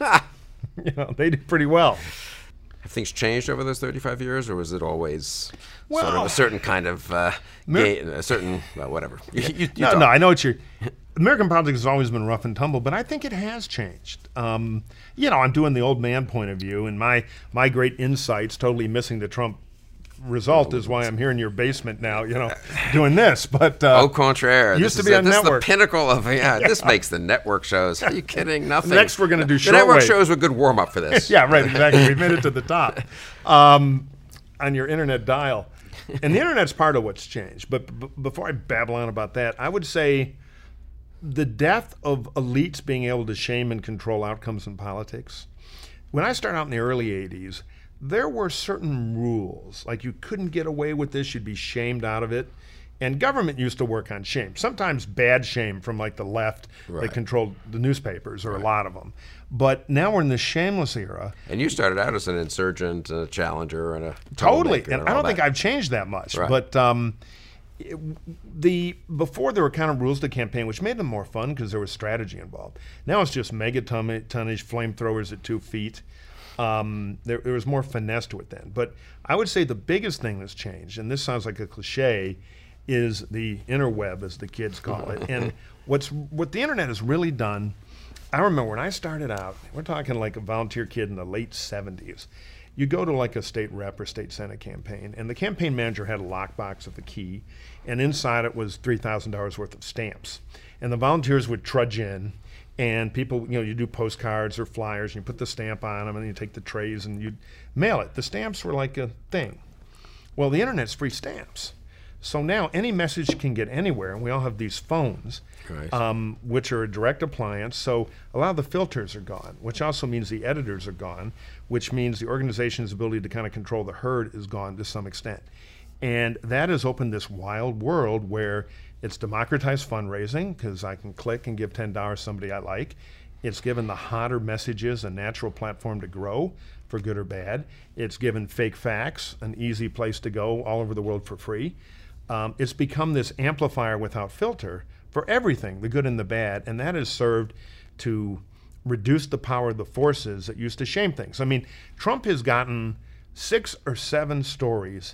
You know, they do pretty well. Have things changed over those thirty-five years, or was it always sort Well- of a certain kind of uh, Mer- game, a certain, well, whatever? You, you, you No, talk. no, I know what you're. American politics has always been rough and tumble, but I think it has changed. Um, you know, I'm doing the old man point of view, and my my great insights, totally missing the Trump result, is why I'm here in your basement now. You know, doing this. But uh, Au contraire. used this to is be a- on this network. is the pinnacle of, yeah, this makes the network shows. Are you kidding? Nothing. Next we're gonna do The network shortwave. shows were a good warm-up for this. yeah, right, exactly. We've made it to the top um, on your internet dial. And the internet's part of what's changed. But b- before I babble on about that, I would say the death of elites being able to shame and control outcomes in politics. When I started out in the early eighties, there were certain rules. Like you couldn't get away with this, you'd be shamed out of it. And government used to work on shame, sometimes bad shame from like the left Right. that controlled the newspapers, or a lot of them. But now we're in the shameless era. And you started out as an insurgent, a challenger, and a Totally. troublemaker And I all don't think that. I've changed that much. Right. But um, it, the before there were kind of rules to campaign, which made them more fun because there was strategy involved. Now it's just megatonnage flamethrowers at two feet. Um, there, there was more finesse to it then. But I would say the biggest thing that's changed, and this sounds like a cliche, is the interweb, as the kids call it. And what's what the internet has really done, I remember when I started out, we're talking like a volunteer kid in the late seventies. You go to like a state rep or state senate campaign, and the campaign manager had a lockbox of the key, and inside it was three thousand dollars worth of stamps. And the volunteers would trudge in, and people, you know, you do postcards or flyers, and you put the stamp on them, and then you take the trays and you mail it. The stamps were like a thing. Well, the internet's free stamps. So now any message can get anywhere, and we all have these phones, right. um, which are a direct appliance. So a lot of the filters are gone, which also means the editors are gone, which means the organization's ability to kind of control the herd is gone to some extent. And that has opened this wild world where it's democratized fundraising, because I can click and give ten dollars to somebody I like. It's given the hotter messages a natural platform to grow, for good or bad. It's given fake facts an easy place to go all over the world for free. Um, it's become this amplifier without filter for everything, the good and the bad, and that has served to reduce the power of the forces that used to shame things. I mean, Trump has gotten six or seven stories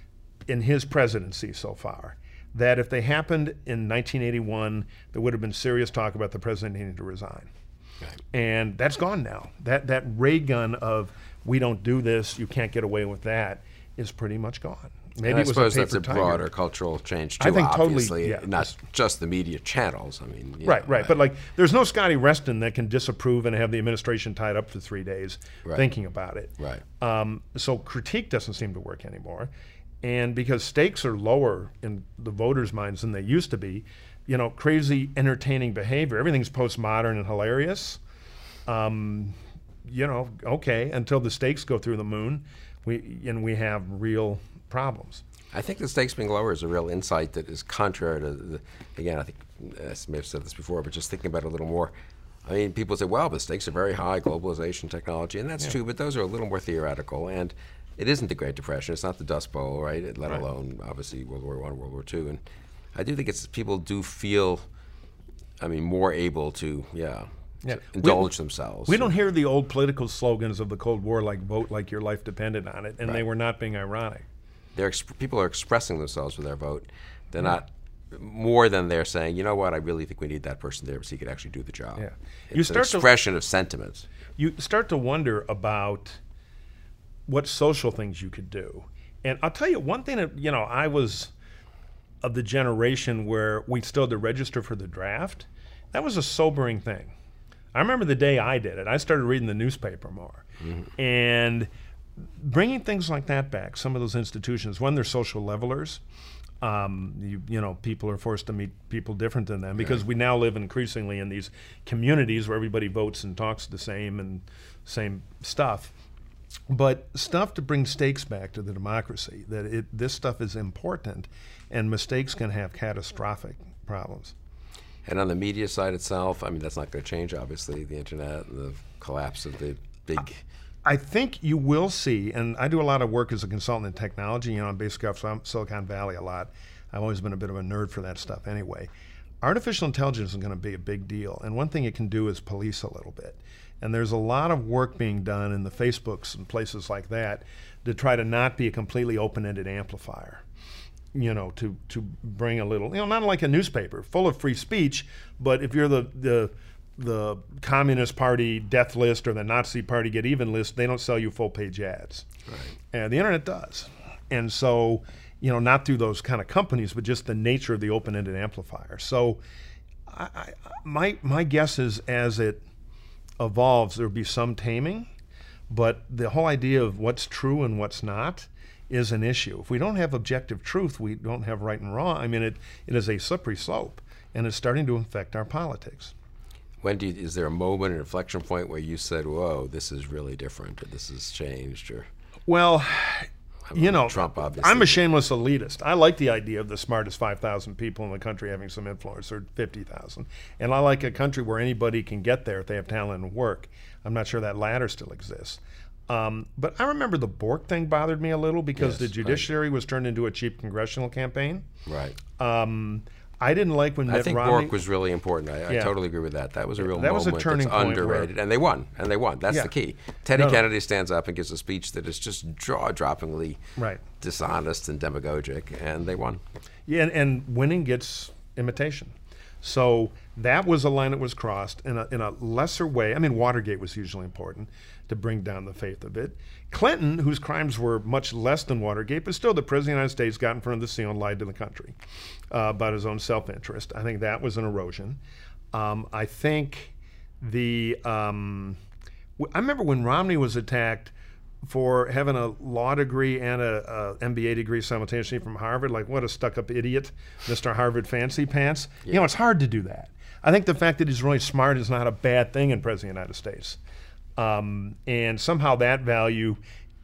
in his presidency so far that if they happened in nineteen eighty-one, there would have been serious talk about the president needing to resign. Right. And that's gone now. That, that ray gun of, we don't do this, you can't get away with that, is pretty much gone. Maybe I it was suppose a that's a paper broader tiger. cultural change too. I think totally, obviously, yeah, not this- just the media channels. I mean, you Right, know, right. I- But like, there's no Scotty Reston that can disapprove and have the administration tied up for three days Right. thinking about it. Right. Um, so critique doesn't seem to work anymore. And because stakes are lower in the voters' minds than they used to be, you know, crazy entertaining behavior, everything's postmodern and hilarious. Um, you know, okay, until the stakes go through the moon, we and we have real problems. I think the stakes being lower is a real insight that is contrary to the, again, I think I may have said this before, but just thinking about it a little more. I mean, people say, well, the stakes are very high, globalization, technology, and that's Yeah. true, but those are a little more theoretical. And it isn't the Great Depression. It's not the Dust Bowl, right? Let Right. alone, obviously, World War One, World War Two. And I do think it's people do feel, I mean, more able to, yeah, Yeah. to indulge themselves. We don't hear the old political slogans of the Cold War, like vote like your life depended on it, and they Right. were not being ironic. They're exp- people are expressing themselves with their vote. They're not more than they're saying, you know what, I really think we need that person there so he could actually do the job. Yeah. It's You an start to- expression of sentiment. You start to wonder about what social things you could do. And I'll tell you one thing that, you know, I was of the generation where we still had to register for the draft. That was a sobering thing. I remember the day I did it. I started reading the newspaper more. Mm-hmm. And bringing things like that back, some of those institutions, when they're social levelers, um, you, you know, people are forced to meet people different than them because Yeah. we now live increasingly in these communities where everybody votes and talks the same and same stuff. But stuff to bring stakes back to the democracy, that it, this stuff is important and mistakes can have catastrophic problems. And on the media side itself, I mean, that's not going to change, obviously, the internet and the collapse of the big... I think you will see, and I do a lot of work as a consultant in technology, you know, I'm basically off Sil- Silicon Valley a lot. I've always been a bit of a nerd for that stuff anyway. Artificial intelligence is going to be a big deal, and one thing it can do is police a little bit. And there's a lot of work being done in the Facebooks and places like that to try to not be a completely open-ended amplifier. You know, to, to bring a little, you know, not like a newspaper, full of free speech, but if you're the, the the Communist Party death list or the Nazi Party get even list, they don't sell you full page ads. Right. And the internet does. And so, you know, not through those kind of companies, but just the nature of the open-ended amplifier. So I, I, my, my guess is as it evolves, there'll be some taming, but the whole idea of what's true and what's not is an issue. If we don't have objective truth, we don't have right and wrong. I mean, it, it is a slippery slope, and it's starting to affect our politics. When do you, is there a moment, an inflection point where you said, whoa, this is really different, or this has changed, or... Well, I mean, you know, Trump, obviously. I'm a shameless elitist. I like the idea of the smartest five thousand people in the country having some influence, or fifty thousand. And I like a country where anybody can get there if they have talent and work. I'm not sure that ladder still exists. Um, but I remember the Bork thing bothered me a little because Yes, the judiciary was turned into a cheap congressional campaign. Right. Um, I didn't like when I Mitt think Romney. Bork was really important. I, I Yeah. totally agree with that. That was a real That was a moment turning that's point where- underrated. And they won. And they won. That's Yeah. the key. Teddy No, no. Kennedy stands up and gives a speech that is just jaw-droppingly Right. dishonest and demagogic, and they won. Yeah, and, and winning gets imitation. So that was a line that was crossed in a, in a lesser way. I mean, Watergate was hugely important to bring down the faith of it. Clinton, whose crimes were much less than Watergate, but still the President of the United States got in front of the seal and lied to the country uh, about his own self-interest. I think that was an erosion. Um, I think the, um, w- I remember when Romney was attacked for having a law degree and a, a M B A degree simultaneously from Harvard. Like, what a stuck-up idiot, Mister Harvard Fancy Pants. You know, it's hard to do that. I think the fact that he's really smart is not a bad thing in President of the United States. Um, and somehow that value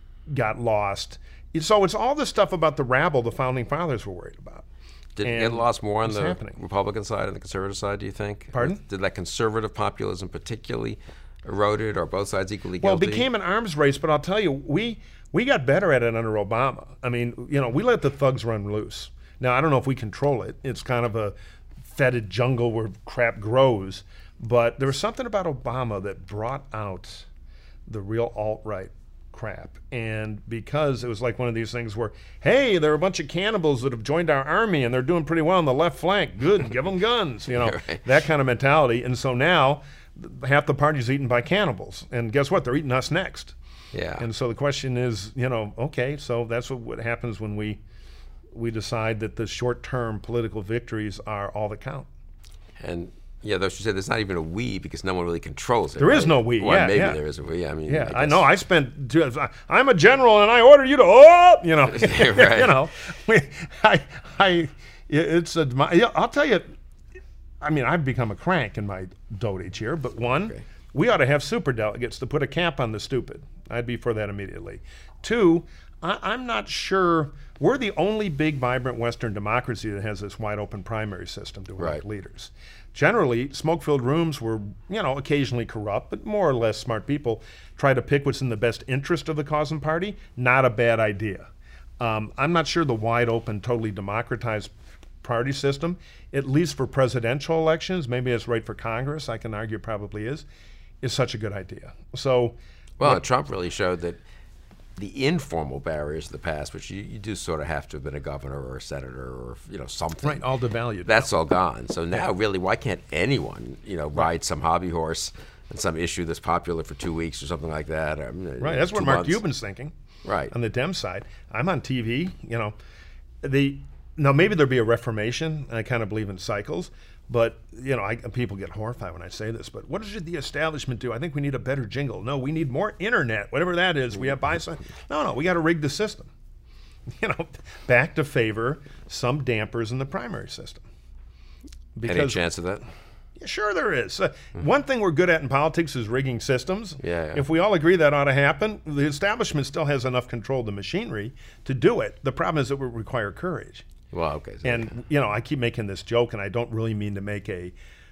got lost. So it's all the stuff about the rabble the Founding Fathers were worried about. Did it And get lost more on it's the happening. Republican side and the conservative side, do you think? Pardon? Did that conservative populism particularly eroded, or both sides equally Well, it guilty? became an arms race, but I'll tell you, we we got better at it under Obama. I mean, you know, we let the thugs run loose. Now, I don't know if we control it. It's kind of a fetid jungle where crap grows. But there was something about Obama that brought out the real alt-right crap. And because it was like one of these things where, hey, there are a bunch of cannibals that have joined our army and they're doing pretty well on the left flank. Good, give them guns, you know, Right. that kind of mentality. And so now half the party's eaten by cannibals. And guess what? They're eating us next. Yeah. And so the question is, you know, okay, so that's what, what happens when we we decide that the short-term political victories are all that count. And yeah, though she said there's not even a we because no one really controls it. There is right? no we, Well, yeah, maybe yeah. there is a we. I mean, Yeah, I, guess- know. I spent. two- I'm a general, and I order you to oh, you know, Right. you know, we, I, I, it's a. My, yeah, I'll tell you. I mean, I've become a crank in my dotage here, but one, Okay. we ought to have super delegates to put a cap on the stupid. I'd be for that immediately. Two, I, I'm not sure. We're the only big, vibrant Western democracy that has this wide open primary system to elect Right. leaders. Generally, smoke-filled rooms were, you know, occasionally corrupt, but more or less smart people try to pick what's in the best interest of the cause and party. Not a bad idea. Um, I'm not sure the wide open, totally democratized party system, at least for presidential elections, maybe it's right for Congress, I can argue it probably is, is such a good idea. So, Well, and Trump really showed that the informal barriers of the past, which you, you do sort of have to have been a governor or a senator or you know something. right, all devalued. That's all gone. So now, really, why can't anyone, you know, ride some hobby horse on some issue that's popular for two weeks or something like that? Or, Right, that's what two Mark months. Cuban's thinking. Right. On the Dem side, I'm on T V. You know, the now maybe there'll be a reformation. I kind of believe in cycles, but you know, I, people get horrified when I say this. But what should the establishment do? I think we need a better jingle. No, we need more internet, whatever that is. We have buy some. No, no, we got to rig the system. You know, back to favor some dampers in the primary system. Any chance of that? Yeah, sure there is. Uh, One thing we're good at in politics is rigging systems. Yeah, yeah. If we all agree that ought to happen, the establishment still has enough control of the machinery to do it. The problem is it would require courage. Well, okay. So And, you know, I keep making this joke, and I don't really mean to make a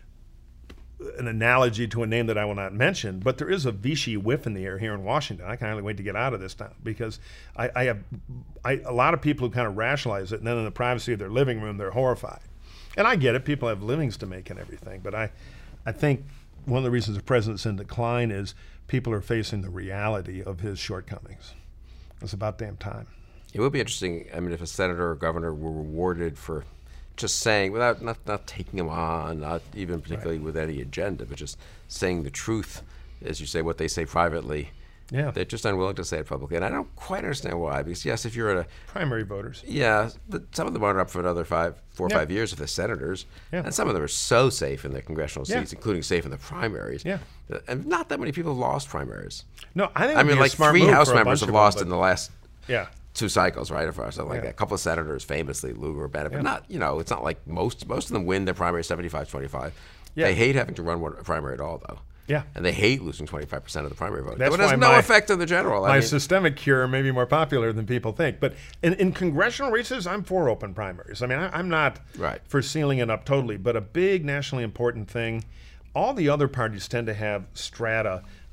an analogy to a name that I will not mention, but there is a Vichy whiff in the air here in Washington. I can hardly wait to get out of this town because I, I have I, a lot of people who kind of rationalize it, and then in the privacy of their living room, they're horrified. And I get it. People have livings to make and everything. But I, I think one of the reasons the president's in decline is people are facing the reality of his shortcomings. It's about damn time. it would be interesting. I mean, if a senator or governor were rewarded for just saying, without not not taking them on, not even particularly with any agenda, but just saying the truth, as you say, what they say privately. Yeah. They're just unwilling to say it publicly, and I don't quite understand why. Because yes, if you're at a Primary voters. yeah, but some of them aren't up for another five, four or Yeah. five years if they're senators, Yeah. and some of them are so safe in their congressional Yeah. seats, including safe in the primaries. Yeah. And not that many people have lost primaries. No, I think I it'd mean, be a like smart three move House for a members bunch have of lost them, in the but- last Yeah. two cycles, right, or something like Yeah. that. A couple of senators, famously, Lugar or Bennett, but Yeah. not, you know, it's not like most most of them win their primary seventy-five twenty-five. Yeah. They hate having to run one, a primary at all, though. Yeah. And they hate losing twenty-five percent of the primary vote. That's But it has why no my- effect on the general. I My mean, systemic cure may be more popular than people think. But in, in congressional races, I'm for open primaries. I mean, I, I'm not Right. for sealing it up totally. But a big nationally important thing, all the other parties tend to have strata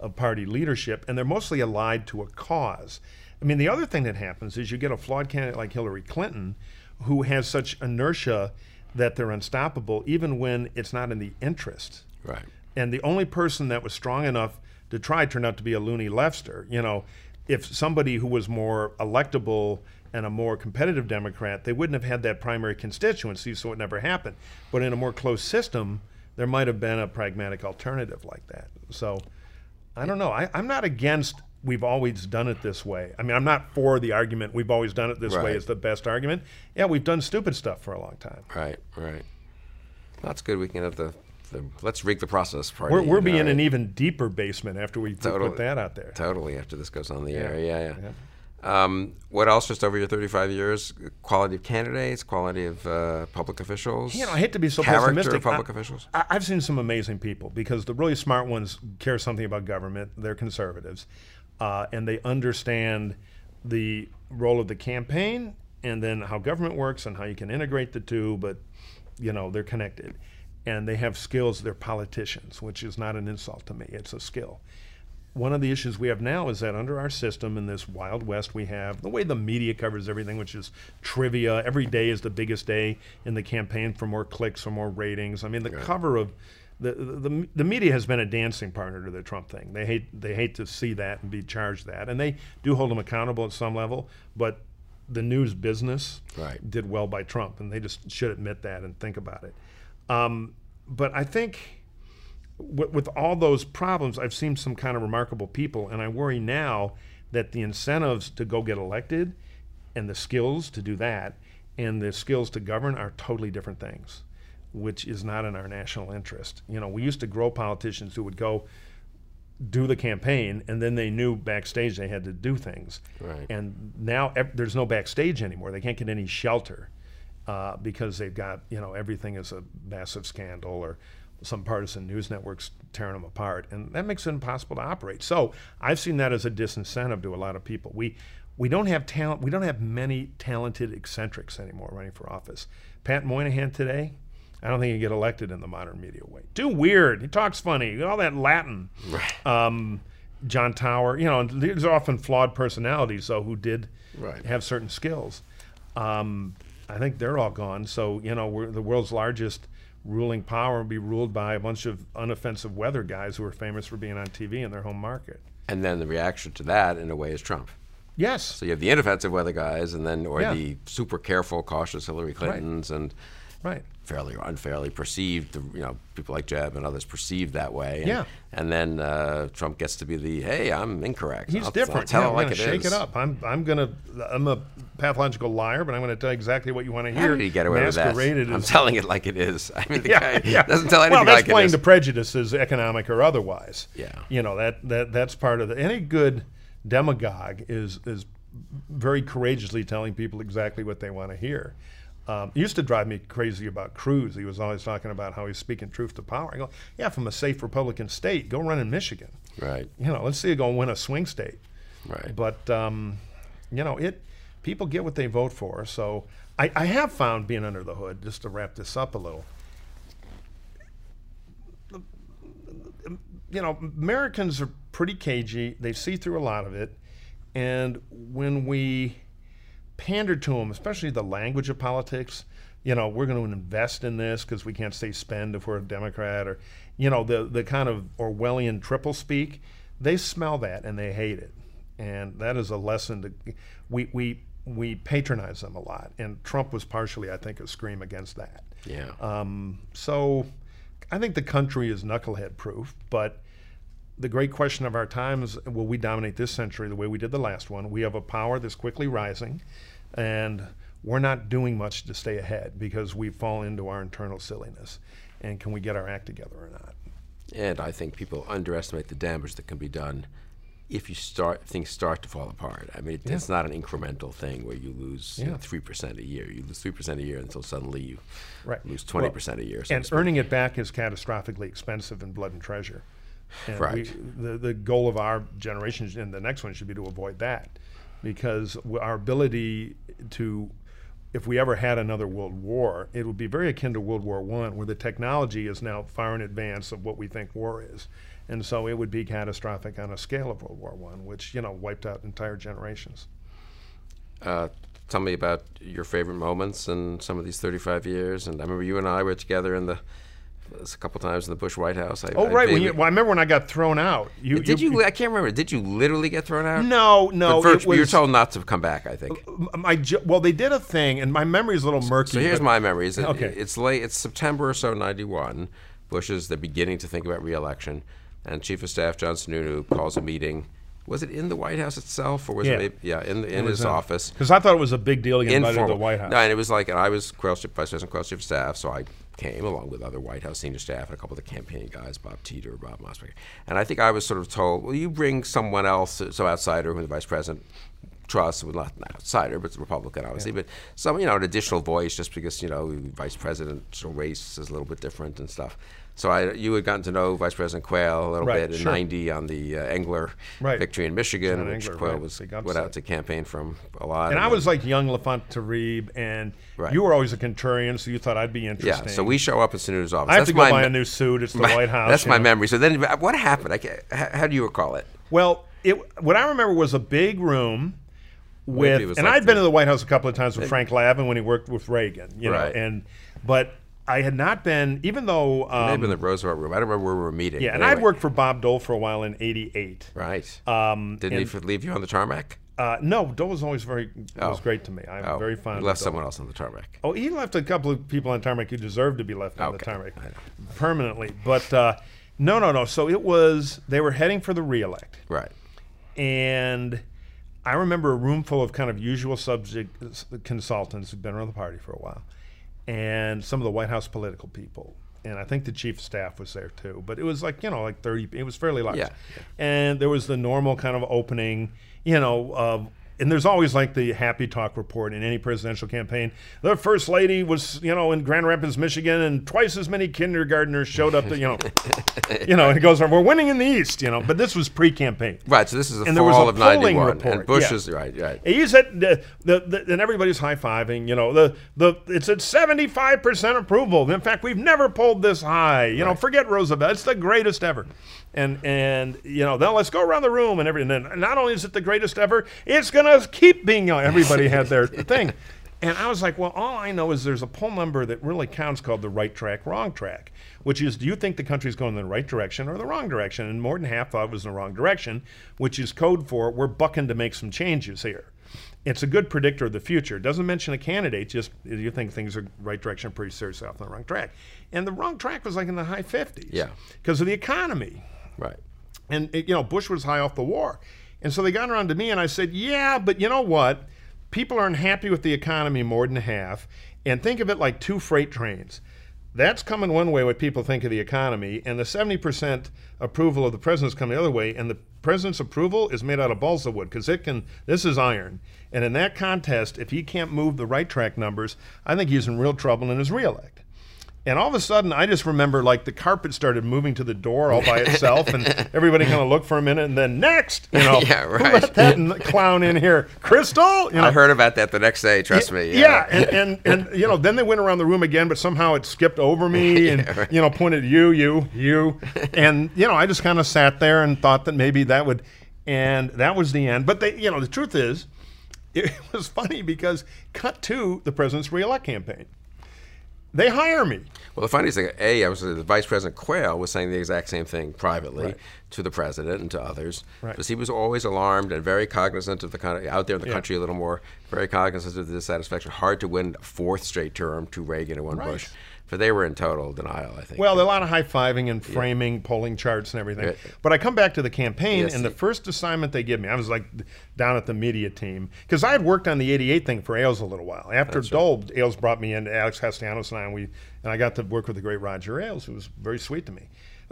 of party leadership, and they're mostly allied to a cause. I mean, the other thing that happens is you get a flawed candidate like Hillary Clinton, who has such inertia that they're unstoppable, even when it's not in the interest. Right. And the only person that was strong enough to try turned out to be a loony leftster. You know, if somebody who was more electable and a more competitive Democrat, they wouldn't have had that primary constituency, so it never happened. But in a more closed system, there might have been a pragmatic alternative like that. So I don't know. I, I'm not against we've always done it this way. I mean, I'm not for the argument we've always done it this Right. way is the best argument. Yeah, we've done stupid stuff for a long time. Right, right. That's good. We can have the, the let's rig the process party. We're, we're you know, being in right? an even deeper basement after we Totally. put that out there. Totally, after this goes on the Yeah. air. Yeah, yeah. Yeah. Um, what else, just over your thirty-five years? Quality of candidates, quality of uh, public officials? You know, I hate to be so character pessimistic. of public I, officials? I, I've seen some amazing people because the really smart ones care something about government. They're conservatives. Uh, and they understand the role of the campaign and then how government works and how you can integrate the two, but, you know, they're connected. And they have skills. They're politicians, which is not an insult to me. It's a skill. One of the issues we have now is that under our system in this Wild West we have, the way the media covers everything, which is trivia, every day is the biggest day in the campaign for more clicks, for more ratings. I mean, the Right. cover of, the, the the media has been a dancing partner to the Trump thing. They hate they hate to see that and be charged that. And they do hold them accountable at some level, but the news business Right. did well by Trump, and they just should admit that and think about it. Um, but I think with, with all those problems, I've seen some kind of remarkable people, and I worry now that the incentives to go get elected and the skills to do that and the skills to govern are totally different things, which is not in our national interest. You know, we used to grow politicians who would go do the campaign, and then they knew backstage they had to do things. Right. And now ev- there's no backstage anymore. They can't get any shelter uh, because they've got, you know, everything is a massive scandal or some partisan news networks tearing them apart, and that makes it impossible to operate. So I've seen that as a disincentive to a lot of people. We we don't have talent. We don't have many talented eccentrics anymore running for office. Pat Moynihan today, I don't think he'd get elected in the modern media way. Too weird. He talks funny. All that Latin. Right. Um, John Tower. You know, these are often flawed personalities, though, who did Right. have certain skills. Um, I think they're all gone. So, you know, we're the world's largest ruling power will be ruled by a bunch of unoffensive weather guys who are famous for being on T V in their home market. And then the reaction to that, in a way, is Trump. Yes. So you have the inoffensive weather guys, and then, or Yeah. the super careful, cautious Hillary Clintons, and Right. fairly or unfairly perceived, you know, people like Jeb and others perceived that way. And, Yeah. And then uh, Trump gets to be the, hey, I'm incorrect. He's I'll, different. I'll tell yeah, it I'm like gonna it shake is. it up. I'm I'm gonna I'm a pathological liar, but I'm gonna tell you exactly what you want to hear. How did he get away with that? Masqueraded I'm as- telling it like it is. I mean, the yeah, guy yeah. doesn't tell anything well, that's like it playing is. to prejudices, economic or otherwise. Yeah. You know, that, that that's part of the any good demagogue is is very courageously telling people exactly what they want to hear. Um, it used to drive me crazy about Cruz. He was always talking about how he's speaking truth to power. I go, yeah, from a safe Republican state, go run in Michigan. Right, You know, let's see you go win a swing state. right. But um, you know, it people get what they vote for. So I, I have found being under the hood, just to wrap this up a little. You know, Americans are pretty cagey. They see through a lot of it, and when we pander to them, especially the language of politics, you know, we're going to invest in this because we can't say spend if we're a Democrat, or, you know, the the kind of Orwellian triple speak. They smell that and they hate it, and that is a lesson to we we we patronize them a lot, and Trump was partially, I think, a scream against that. Yeah. Um, so I think the country is knucklehead proof, but the great question of our time is, will we dominate this century the way we did the last one? We have a power that's quickly rising, and we're not doing much to stay ahead because we fall into our internal silliness. And can we get our act together or not? And I think people underestimate the damage that can be done if you start things start to fall apart. I mean, it, Yeah. it's not an incremental thing where you lose Yeah. three percent a year. You lose three percent a year until suddenly you Right. lose twenty percent a year. So And to speak. earning it back is catastrophically expensive in blood and treasure. And Right. we, the, the goal of our generation and the next one should be to avoid that, because w- our ability to if we ever had another world war, it would be very akin to World War One, where the technology is now far in advance of what we think war is. And so it would be catastrophic on a scale of World War One, which, you know, wiped out entire generations. Uh, tell me about your favorite moments in some of these thirty-five years. And I remember you and I were together in the a couple times in the Bush White House. I, oh, I right. When vaguely, you, well, I remember when I got thrown out. You, did you, you? I can't remember. Did you literally get thrown out? No, no. But first, it was, you were told not to come back, I think. My, well, they did a thing, and my memory is a little murky. So here's but, my memory. Is it, okay. It's late. It's September or so, ninety-one. Bush is the beginning to think about re-election, and Chief of Staff John Sununu calls a meeting. Was it in the White House itself, or was yeah. it maybe, yeah in the, in his in, office? Because I thought it was a big deal to get invited to the White House. No, and it was like, and I was Quayle's Vice President Quayle's Chief of Staff, so I came along with other White House senior staff and a couple of the campaign guys, Bob Teeter, Bob Mossberg. And I think I was sort of told, well, you bring someone else, so outsider, who the Vice President trusts, well, not an outsider, but it's a Republican, obviously, yeah. but some, you know, an additional voice, just because, you know, Vice Presidential race is a little bit different and stuff. So I, you had gotten to know Vice President Quayle a little right, bit in sure. ninety on the uh, Engler right. victory in Michigan, John which Engler, Quayle right. was Big went upset. out to campaign from a lot. And of I them. was like young LaFont Tarib, and right. you were always a contrarian, so you thought I'd be interesting. Yeah, so we show up in Sununu's office. I have that's to go my, buy a new suit. It's the my, White House. That's my know. memory. So then, what happened? I can't, how, how do you recall it? Well, it, what I remember was a big room with, and like I'd the, been to the White House a couple of times with Frank Lavin when he worked with Reagan, you know, right. and but I had not been, even though um, maybe in the Roosevelt room. I don't remember where we were meeting. Yeah, and anyway. I'd worked for Bob Dole for a while in eighty-eight. Right. Um, Didn't and, he leave you on the tarmac? Uh, no, Dole was always very oh. was great to me. I'm oh. very fond. He left of Dole. someone else on the tarmac. Oh, he left a couple of people on tarmac who deserved to be left on okay. the tarmac permanently. But uh, no, no, no. So it was they were heading for the reelect. Right. And I remember a room full of kind of usual subject consultants who'd been around the party for a while, and some of the White House political people. And I think the chief of staff was there too. But it was like, you know, like thirty, it was fairly large. Yeah. And there was the normal kind of opening, you know, uh, and there's always like the happy talk report in any presidential campaign. The first lady was, you know, in Grand Rapids, Michigan, and twice as many kindergartners showed up to, you know, you know, and it goes on, we're winning in the East, you know, but this was pre-campaign. Right, so this is the and fall there was a of ninety-one. report, And Bush yeah. is, right, right. He's at, the, the, the, and everybody's high-fiving, you know, the, the, it's at seventy-five percent approval. In fact, we've never polled this high. You right. know, forget Roosevelt. It's the greatest ever. And, and you know, then let's go around the room and everything. And not only is it the greatest ever, it's going to keep being, you know, everybody had their thing. And I was like, well, all I know is there's a poll number that really counts called the right track, wrong track, which is, do you think the country's going in the right direction or the wrong direction? And more than half thought it was in the wrong direction, which is code for we're bucking to make some changes here. It's a good predictor of the future. It doesn't mention a candidate, just you think things are right direction, pretty seriously off on the wrong track. And the wrong track was like in the high fifties. Yeah. Because of the economy. Right. And, it, you know, Bush was high off the war. And so they got around to me and I said, yeah, but you know what? People are unhappy with the economy more than half. And think of it like two freight trains. That's coming one way, what people think of the economy, and the seventy percent approval of the president's coming the other way, and the president's approval is made out of balsa wood, because it can, this is iron. And in that contest, if he can't move the right track numbers, I think he's in real trouble in his reelect. And all of a sudden, I just remember like the carpet started moving to the door all by itself, and everybody kind of looked for a minute, and then next, you know, yeah, right. who let that clown in here? Crystal? You know, I heard about that the next day, trust yeah, me. Yeah, Yeah, and, and, and, you know, then they went around the room again, but somehow it skipped over me and, yeah, right. you know, pointed you, you, you. And, you know, I just kind of sat there and thought that maybe that would, and that was the end. But, they, you know, the truth is, it was funny because cut to the president's reelect campaign. They hire me. Well, the funniest thing, A, I was the Vice President Quayle was saying the exact same thing privately Right. to the president and to others, Right. because he was always alarmed and very cognizant of the kind of out there in the Yeah. country a little more, very cognizant of the dissatisfaction. Hard to win a fourth straight term, two Reagan and one Right. Bush, but they were in total denial, I think. Well, a lot of high-fiving and framing, polling charts and everything. Right. But I come back to the campaign, Yes, and the you- first assignment they give me, I was like down at the media team, because I had worked on the eighty-eight thing for Ailes a little while. After That's Dole, Ailes brought me in, Alex Castellanos and I, and, we, and I got to work with the great Roger Ailes, who was very sweet to me.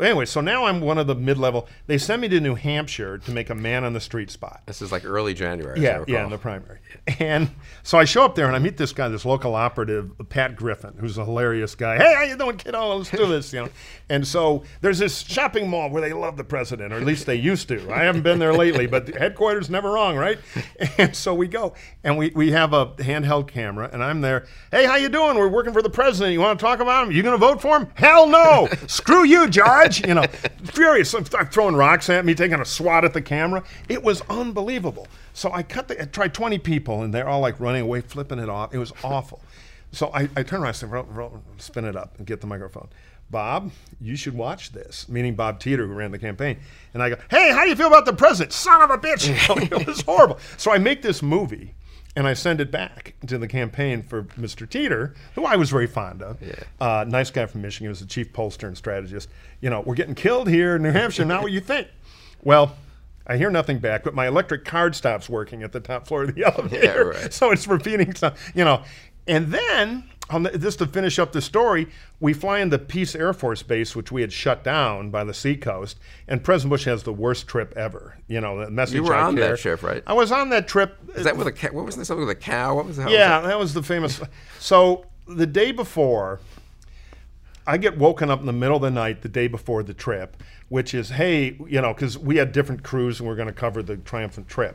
anyway, so now I'm one of the mid-level. They send me to New Hampshire to make a man-on-the-street spot. This is like early January. as I Yeah, recall. yeah, in the primary. And so I show up there and I meet this guy, this local operative, Pat Griffin, who's a hilarious guy. Hey, how you doing, kiddo? Let's do this, you know. And so there's this shopping mall where they love the president, or at least they used to. I haven't been there lately, but the headquarters never wrong, right? And so we go, and we, we have a handheld camera, and I'm there. Hey, how you doing? We're working for the president. You want to talk about him? You going to vote for him? Hell no! Screw you, George! You know, furious. I'm throwing rocks at me, taking a swat at the camera. It was unbelievable. So I cut the, I tried twenty people, and they're all like running away, flipping it off. It was awful. So I, I turn around and say, roll, roll, spin it up and get the microphone. Bob, you should watch this, meaning Bob Teeter, who ran the campaign. And I go, hey, how do you feel about the president? Son of a bitch! It was horrible. So I make this movie, and I send it back to the campaign for Mister Teeter, who I was very fond of. Yeah. Uh, nice guy from Michigan. He was the chief pollster and strategist. You know, we're getting killed here in New Hampshire. Not what you think. Well, I hear nothing back, but my electric card stops working at the top floor of the elevator. Yeah, right. So it's repeating stuff, you know. And then, on the, just to finish up the story, we fly into Peace Air Force Base, which we had shut down by the seacoast, and President Bush has the worst trip ever. You know, the message You were I on care. that trip, right? I was on that trip. Is that with a cow? What was this? Something with a cow? What was that? Yeah, that was the famous. So the day before, I get woken up in the middle of the night the day before the trip, which is, hey, you know, because we had different crews and we we're going to cover the triumphant trip.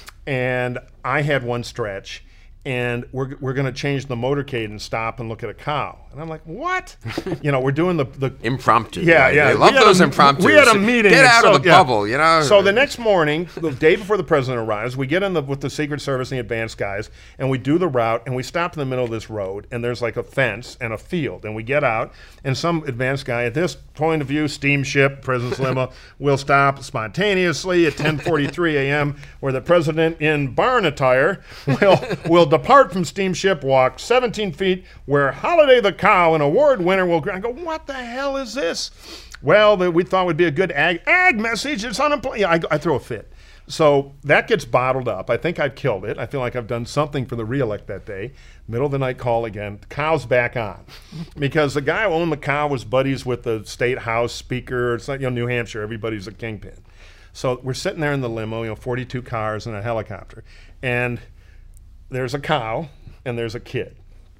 And I had one stretch, and we're, we're going to change the motorcade and stop and look at a cow. And I'm like, what? You know, we're doing the... the Impromptu. Yeah, right? yeah. I love We had those a- impromptu. we had a meeting. Get out so- of the yeah. bubble, you know? So the next morning, the day before the president arrives, we get in the, with the Secret Service and the advanced guys, and we do the route, and we stop in the middle of this road, and there's like a fence and a field, and we get out, and some advanced guy, at this point of view, steamship, President's limo, will stop spontaneously at ten forty-three a m, where the president in barn attire will, will depart from steamship, walk seventeen feet, where Holiday the cow, an award winner, will I go, what the hell is this? Well, that we thought would be a good ag, ag message. It's unemployed. Yeah, I, I throw a fit. So that gets bottled up. I think I've killed it. I feel like I've done something for the reelect that day. Middle of the night call again. The cow's back on. Because the guy who owned the cow was buddies with the state house speaker. It's like, you know, New Hampshire. Everybody's a kingpin. So we're sitting there in the limo, you know, forty-two cars and a helicopter. And there's a cow and there's a kid.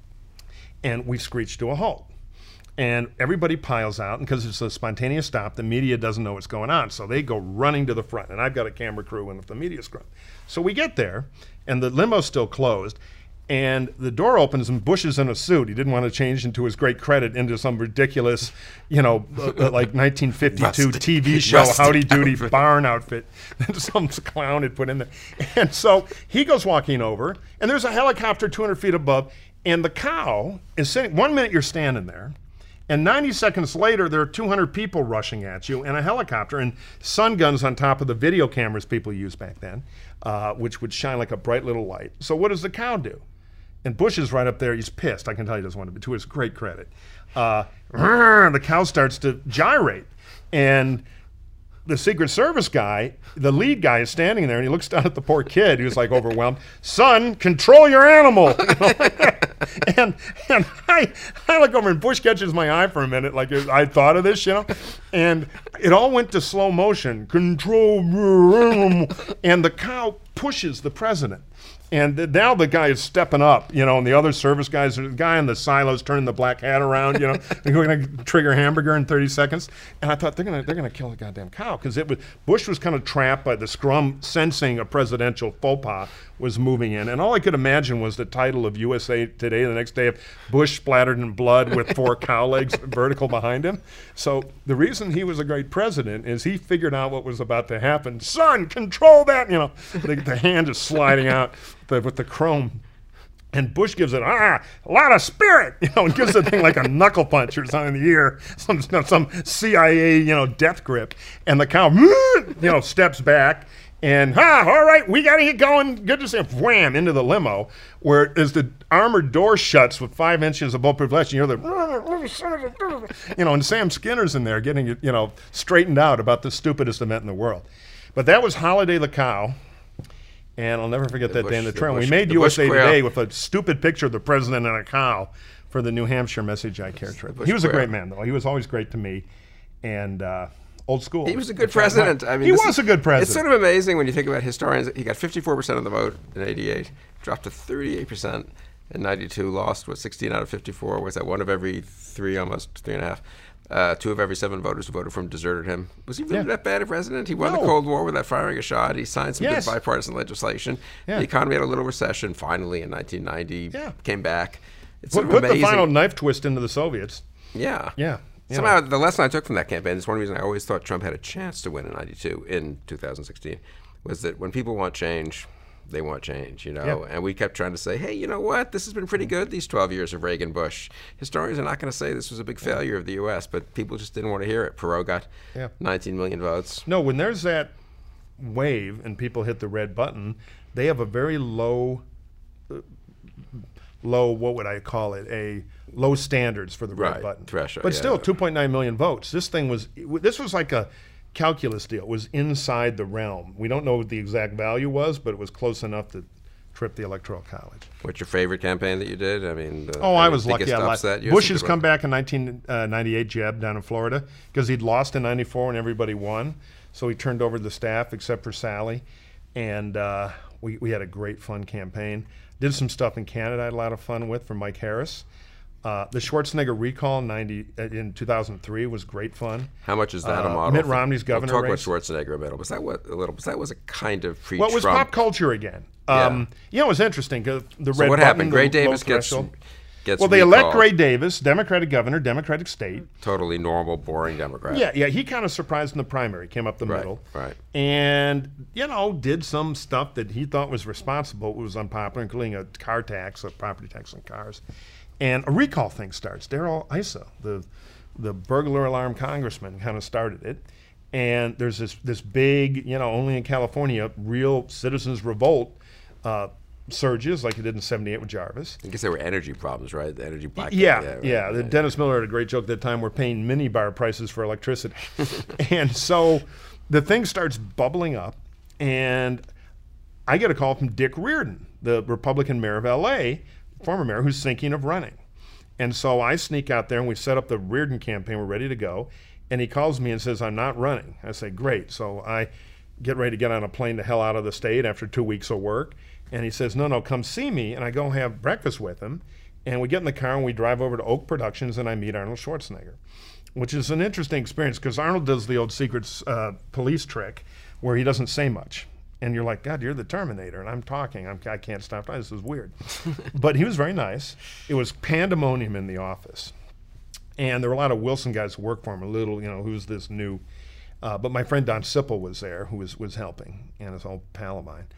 And we screech to a halt. And everybody piles out, and because it's a spontaneous stop, the media doesn't know what's going on. So they go running to the front, and I've got a camera crew and the media's scrum. So we get there, and the limo's still closed, and the door opens, and Bush is in a suit. He didn't want to change into his great credit into some ridiculous, you know, uh, uh, like nineteen fifty-two Rustic. T V show, Rustic Howdy Doody outfit. barn outfit that some clown had put in there. And so he goes walking over, and there's a helicopter two hundred feet above, and the cow is sitting. One minute you're standing there, and ninety seconds later, there are two hundred people rushing at you and a helicopter and sun guns on top of the video cameras people used back then, uh, which would shine like a bright little light. So what does the cow do? And Bush is right up there. He's pissed. I can tell he doesn't want to be, to his great credit. Uh, the cow starts to gyrate. And the Secret Service guy, the lead guy, is standing there, and he looks down at the poor kid who's like overwhelmed. Son, control your animal. and and I, I look over, and Bush catches my eye for a minute, like I thought of this, you know. And it all went to slow motion. Control your animal. And the cow pushes the president. And th- now the guy is stepping up, you know, and the other service guys, the guy in the silos turning the black hat around, you know, they're going to trigger hamburger in thirty seconds. And I thought they're going to they're going to kill the goddamn cow, because it was Bush was kind of trapped by the scrum, sensing a presidential faux pas was moving in. And all I could imagine was the title of U S A Today the next day of Bush splattered in blood with four cow legs vertical behind him. So the reason he was a great president is he figured out what was about to happen. Son, control that, you know, the, the hand is sliding out the, with the chrome. And Bush gives it, ah, a lot of spirit, you know, and gives the thing like a knuckle punch or something in the ear, some, some C I A, you know, death grip. And the cow, you know, steps back. And, ha, all right, we got to get going. Good to see him. Wham, into the limo, where as the armored door shuts with five inches of bulletproof glass, you hear the, you know, and Sam Skinner's in there getting it, you know, straightened out about the stupidest event in the world. But that was Holiday the cow. And I'll never forget The that day in Bush- the the trail. We Bush- made the U S A Bush Quail. Today with a stupid picture of the president and a cow for the New Hampshire Message I Care trip. Bush He was a Quail. great man, though. He was always great to me. and uh, old school. He was a good president. I mean, he this was is- a good president. It's sort of amazing when you think about historians. He got fifty-four percent of the vote in eighty-eight, dropped to thirty-eight percent in ninety-two, lost, what, sixteen out of fifty-four? Was that one of every three, almost three and a half? Uh, two of every seven voters who voted for him deserted him. Was he really Yeah. that bad a president? He won No. the Cold War without firing a shot. He signed some Yes. good bipartisan legislation. Yeah. The economy had a little recession finally in nineteen ninety. Yeah. Came back. It's Put, sort of put the amazing. final knife twist into the Soviets. Yeah. Yeah. you Somehow, know. the lesson I took from that campaign, it's one reason I always thought Trump had a chance to win in ninety-two, in two thousand sixteen, was that when people want change, they want change, you know? Yeah. And we kept trying to say, hey, you know what? This has been pretty good, these twelve years of Reagan Bush. Historians are not going to say this was a big failure of the U S, but people just didn't want to hear it. Perot got Yeah. nineteen million votes. No, when there's that wave and people hit the red button, they have a very low, uh, low, what would I call it? A low standards for the red Right, button. threshold, But yeah. still, two point nine million votes. This thing was, this was like a calculus deal. It was inside the realm. We don't know what the exact value was, but it was close enough to trip the Electoral College. What's your favorite campaign that you did? I mean, the, Oh, I mean, was lucky. biggest I li- upset. You had Bush some has good come ones. back in nineteen ninety-eight, Jeb, down in Florida, because he'd lost in ninety-four when everybody won. So he turned over the staff, except for Sally. And uh, we, we had a great, fun campaign. Did some stuff in Canada I had a lot of fun with for Mike Harris. Uh, the Schwarzenegger recall in, ninety, uh, in two thousand three was great fun. How much is that a Uh, model? Mitt for- Romney's governor We'll talk race. about Schwarzenegger a bit. Was that what a little? Was that was a kind of pre-Trump? Well, it was pop culture again. Um, You know, it was interesting because the So red what button, happened? the Gray low Davis gets threshold. gets Well, they elect recalled. Gray Davis, Democratic governor, Democratic state. Totally normal, boring Democrat. Yeah, yeah, he kind of surprised in the primary, came up the Right, middle. right. And, you know, did some stuff that he thought was responsible, was unpopular, including a car tax, a property tax on cars. And a recall thing starts. Darrell Issa, the the burglar alarm congressman, kind of started it. And there's this this big, you know, only in California, real citizens revolt uh, surges like it did in seventy-eight with Jarvis. I guess there were energy problems, right? The energy blackout. Yeah, right, yeah. The right. Dennis Miller had a great joke that time. We're paying mini bar prices for electricity, and so the thing starts bubbling up, and I get a call from Dick Reardon, the Republican mayor of L A, former mayor, who's thinking of running. And so I sneak out there, and we set up the Reardon campaign. We're ready to go, and he calls me and says, "I'm not running." I say, "Great." So I get ready to get on a plane to hell out of the state after two weeks of work. And he says, no, no, come see me. And I go have breakfast with him. And we get in the car and we drive over to Oak Productions and I meet Arnold Schwarzenegger, which is an interesting experience because Arnold does the old secret uh, police trick where he doesn't say much. And you're like, God, you're the Terminator. And I'm talking. I'm, I can't stop talking. This is weird. But he was very nice. It was pandemonium in the office. And there were a lot of Wilson guys who worked for him, a little, you know, who's this new. Uh, but my friend Don Sipple was there, who was, was helping, and his old pal of mine.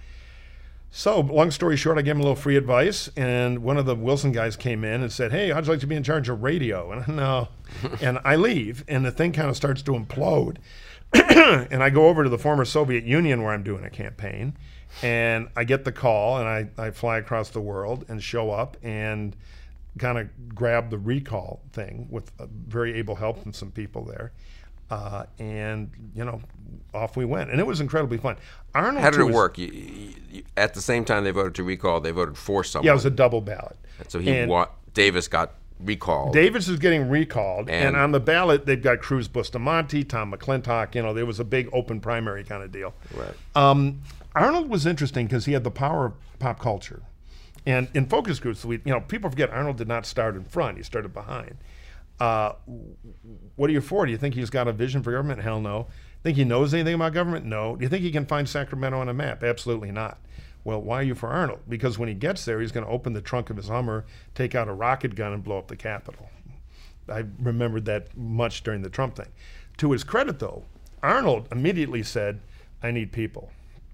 So, long story short, I gave him a little free advice, and one of the Wilson guys came in and said, hey, how'd you like to be in charge of radio? And I no. And I leave, and the thing kind of starts to implode. And I go over to the former Soviet Union where I'm doing a campaign, and I get the call, and I, I fly across the world and show up and kind of grab the recall thing with uh, very able help from some people there. Uh, and, you know, off we went. And it was incredibly fun. Arnold How did too, it was- work? You, you, you, at the same time they voted to recall, they voted for someone. Yeah, it was a double ballot. so he and- wa- Davis got recalled. Davis is getting recalled, and, And- on the ballot they've got Cruz Bustamante, Tom McClintock. You know, there was a big open primary kind of deal. Right. Um, Arnold was interesting because he had the power of pop culture, and in focus groups, we you know people forget Arnold did not start in front; he started behind. Uh, what are you for? Do you think he's got a vision for government? Hell no. Think he knows anything about government? No. Do you think he can find Sacramento on a map? Absolutely not. Well, why are you for Arnold? Because when he gets there, he's going to open the trunk of his Hummer, take out a rocket gun, and blow up the Capitol. I remembered that much during the Trump thing. To his credit, though, Arnold immediately said, I need people.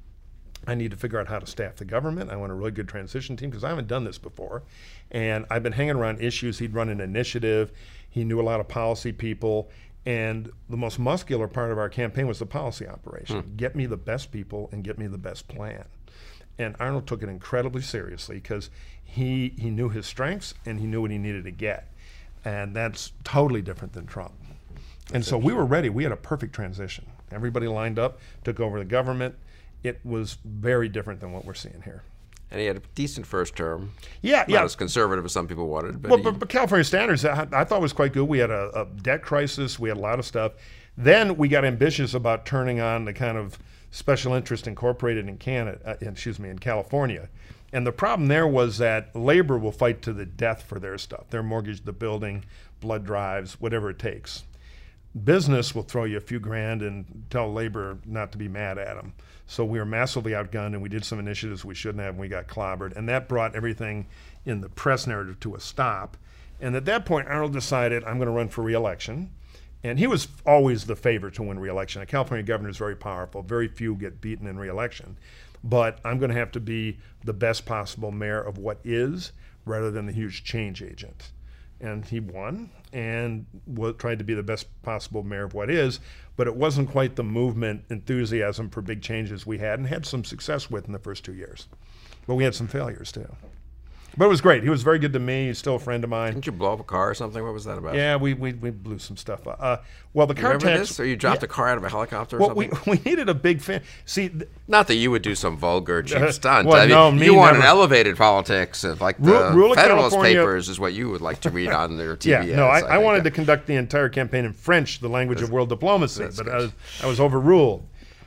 I need to figure out how to staff the government. I want a really good transition team because I haven't done this before. And I've been hanging around issues. He'd run an initiative. He knew a lot of policy people. And the most muscular part of our campaign was the policy operation. Hmm. Get me the best people and get me the best plan. And Arnold took it incredibly seriously because he, he knew his strengths and he knew what he needed to get. And that's totally different than Trump. And so we were ready. We had a perfect transition. Everybody lined up, took over the government. It was very different than what we're seeing here. And he had a decent first term. Yeah, Not yeah. as conservative as some people wanted. But, Well, he, but, but California standards, I, I thought was quite good. We had a, a debt crisis. We had a lot of stuff. Then we got ambitious about turning on the kind of special interest incorporated in Canada, uh, excuse me, in California. And the problem there was that labor will fight to the death for their stuff. Their mortgage, the building, blood drives, whatever it takes. Business will throw you a few grand and tell labor not to be mad at them. So we were massively outgunned, and we did some initiatives we shouldn't have, and we got clobbered. And that brought everything in the press narrative to a stop. And at that point, Arnold decided, I'm going to run for re-election. And he was always the favorite to win re-election. A California governor is very powerful. Very few get beaten in re-election. But I'm going to have to be the best possible mayor of what is, rather than the huge change agent. And he won and tried to be the best possible mayor of what is, but it wasn't quite the movement enthusiasm for big changes we had and had some success with in the first two years. But we had some failures too. But it was great. He was very good to me. He's still a friend of mine. Didn't you blow up a car or something? What was that about? Yeah, we we, we blew some stuff up. Uh, well, the car Remember tax. this? Or you dropped yeah. a car out of a helicopter or Well, something? we, we needed a big fan. See, th- Not that you would do some vulgar, cheap Uh, stunt. well, I mean, no, me you want an never. elevated politics, of like the Ru- rule of Federalist California- Papers is what you would like to read on their T yeah, V. no, I, ads, I think. wanted to conduct the entire campaign in French, the language of world diplomacy, that's but good. I was, I was overruled.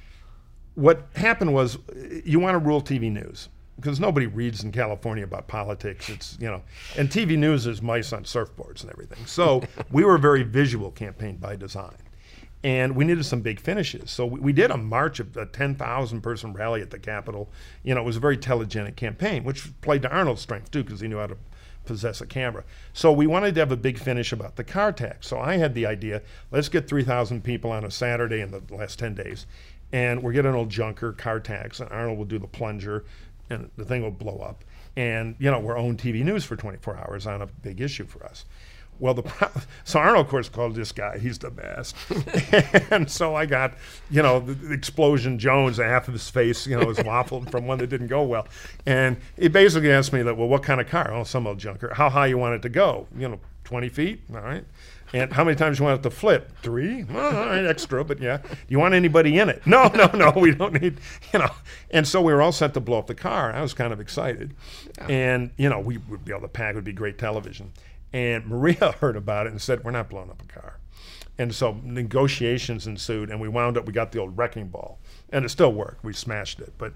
What happened was, you want to rule T V news, because nobody reads in California about politics. It's, you know, and T V news is mice on surfboards and everything. So we were a very visual campaign by design. And we needed some big finishes. So we, we did a march of a ten thousand person rally at the Capitol. You know, it was a very telegenic campaign, which played to Arnold's strength too, because he knew how to possess a camera. So we wanted to have a big finish about the car tax. So I had the idea, let's get three thousand people on a Saturday in the last ten days. And we'll get an old junker car tax, and Arnold will do the plunger, and the thing will blow up. And, you know, we're own T V news for twenty-four hours on a big issue for us. Well, the pro- so Arnold, of course, called this guy, he's the best. And so I got, you know, the, the Explosion Jones, half of his face, you know, was waffled from one that didn't go well. And he basically asked me, that, well, what kind of car? Oh, some old junker. How high you want it to go? You know, twenty feet? All right. And how many times you want it to flip? Three? Well, all right, extra, but yeah. Do you want anybody in it? No, no, no, we don't need, you know. And so we were all set to blow up the car. I was kind of excited. Yeah. And, you know, we would be able to pack, it would be great television. And Maria heard about it and said, we're not blowing up a car. And so negotiations ensued, and we wound up, we got the old wrecking ball. And it still worked. We smashed it. But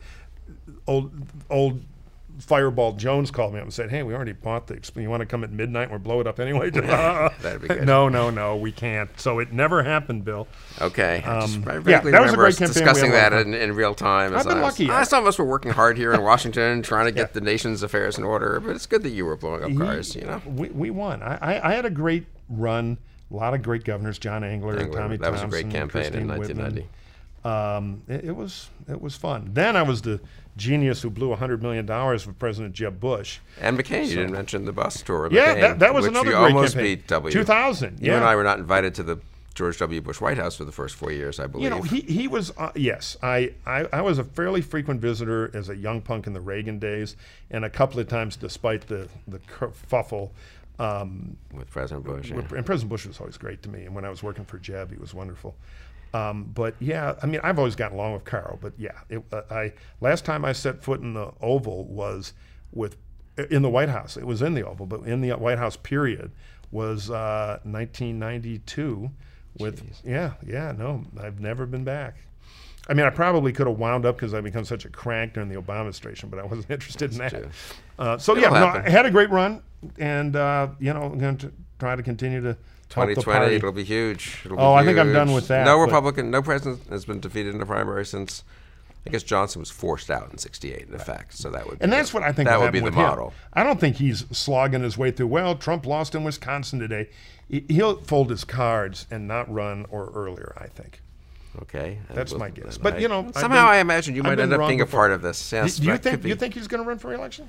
old old Fireball Jones called me up and said, hey, we already bought the, you want to come at midnight and we'll blow it up anyway? That'd be good. No, no, no, we can't. So it never happened, Bill. Okay. I just Um, I yeah, vaguely that was a remember great us campaign. discussing We had a lot that of in, in real time. as I've been I was, lucky. I, some of us were working hard here in Washington trying to get Yeah. the nation's affairs in order, but it's good that you were blowing up cars, you know? We, we won. I, I, I had a great run. A lot of great governors, John Engler, and Engler, Tommy that was a Thompson, great campaign in Christine nineteen ninety. Whitman. Um, it, it was it was fun. Then I was the genius who blew one hundred million dollars with President Jeb Bush. And McCain, you didn't mention the bus tour with Yeah, McCain, that, that was which another you great almost campaign. beat W. two thousand, You yeah. and I were not invited to the George W. Bush White House for the first four years, I believe. You know, he, he was, uh, yes, I, I, I was a fairly frequent visitor as a young punk in the Reagan days, and a couple of times, despite the, the kerfuffle, um, with President Bush. with- yeah. and President Bush was always great to me, and when I was working for Jeb, he was wonderful. Um, but yeah, I mean, I've always gotten along with Carl, but yeah, it, uh, I last time I set foot in the Oval was with, in the White House. It was in the Oval, but in the White House period was uh, nineteen ninety-two with, Jeez. yeah, yeah, no, I've never been back. I mean, I probably could have wound up because I become such a crank during the Obama administration, but I wasn't interested in that. true. Uh, so It'll yeah, no, happen. I had a great run, and uh, you know, I'm going to try to continue to help twenty the twenty, party. it'll be huge. It'll be Oh, I think I'm huge. done with that, No but- Republican, no president has been defeated in a primary since, I guess Johnson was forced out in sixty-eight, in effect. So that would be And the- that's what I think that will would be happen the with him. model. I don't think he's slogging his way through. Well, Trump lost in Wisconsin today. He- He'll fold his cards and not run or earlier, I think. Okay, and That's we'll- my guess. and But, I- you know, I've somehow been- I imagine you I've might been end up wrong being a before. part of this. Yes, Do you that think could be- you think he's going to run for re-election?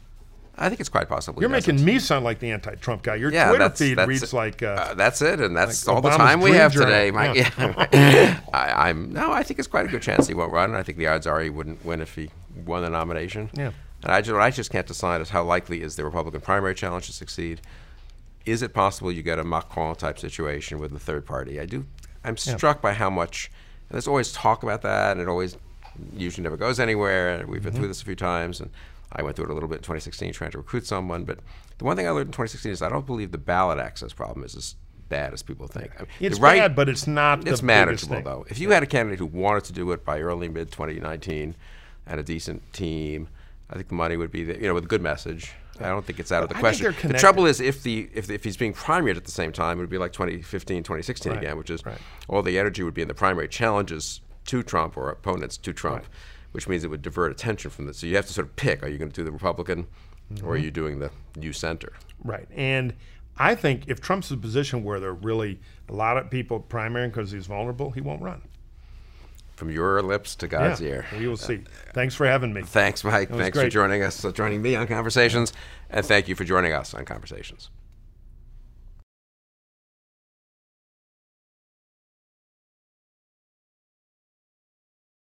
I think it's quite possible. You're he making doesn't. me sound like the anti-Trump guy. Your Yeah, Twitter that's- feed that's reads it. like. Uh, Uh, that's it, and that's like all the Obama's time we Dream have Journal. today. Mike. Yeah. Yeah. I, I'm no. I think it's quite a good chance he won't run. I think the odds are he wouldn't win if he won the nomination. Yeah. And I just, what I just can't decide is how likely is the Republican primary challenge to succeed. Is it possible you get a Macron type situation with the third party? I do. I'm Yeah. struck by how much. And there's always talk about that, and it always usually never goes anywhere. And we've been Mm-hmm. through this a few times, and I went through it a little bit in twenty sixteen trying to recruit someone. But the one thing I learned in twenty sixteen is I don't believe the ballot access problem is as bad as people think. I mean, It's the right, bad, but it's not. It's the manageable, biggest thing. though. If you had a candidate who wanted to do it by early mid twenty nineteen and a decent team, I think the money would be there, you know, with a good message. I don't think it's out of the I think question. they're The connected. trouble is if the if, if he's being primaried at the same time, it would be like twenty fifteen, twenty sixteen Right, again, which is right. all the energy would be in the primary challenges to Trump or opponents to Trump, Right. which means it would divert attention from this. So you have to sort of pick: are you going to do the Republican, Mm-hmm. or are you doing the new center? Right. And I think if Trump's in a position where there are really a lot of people primary because he's vulnerable, he won't run. From your lips to God's ear. We will see. Thanks for having me. Thanks, Mike. was Thanks for great. joining us, uh, joining me on Conversations, and thank you for joining us on Conversations.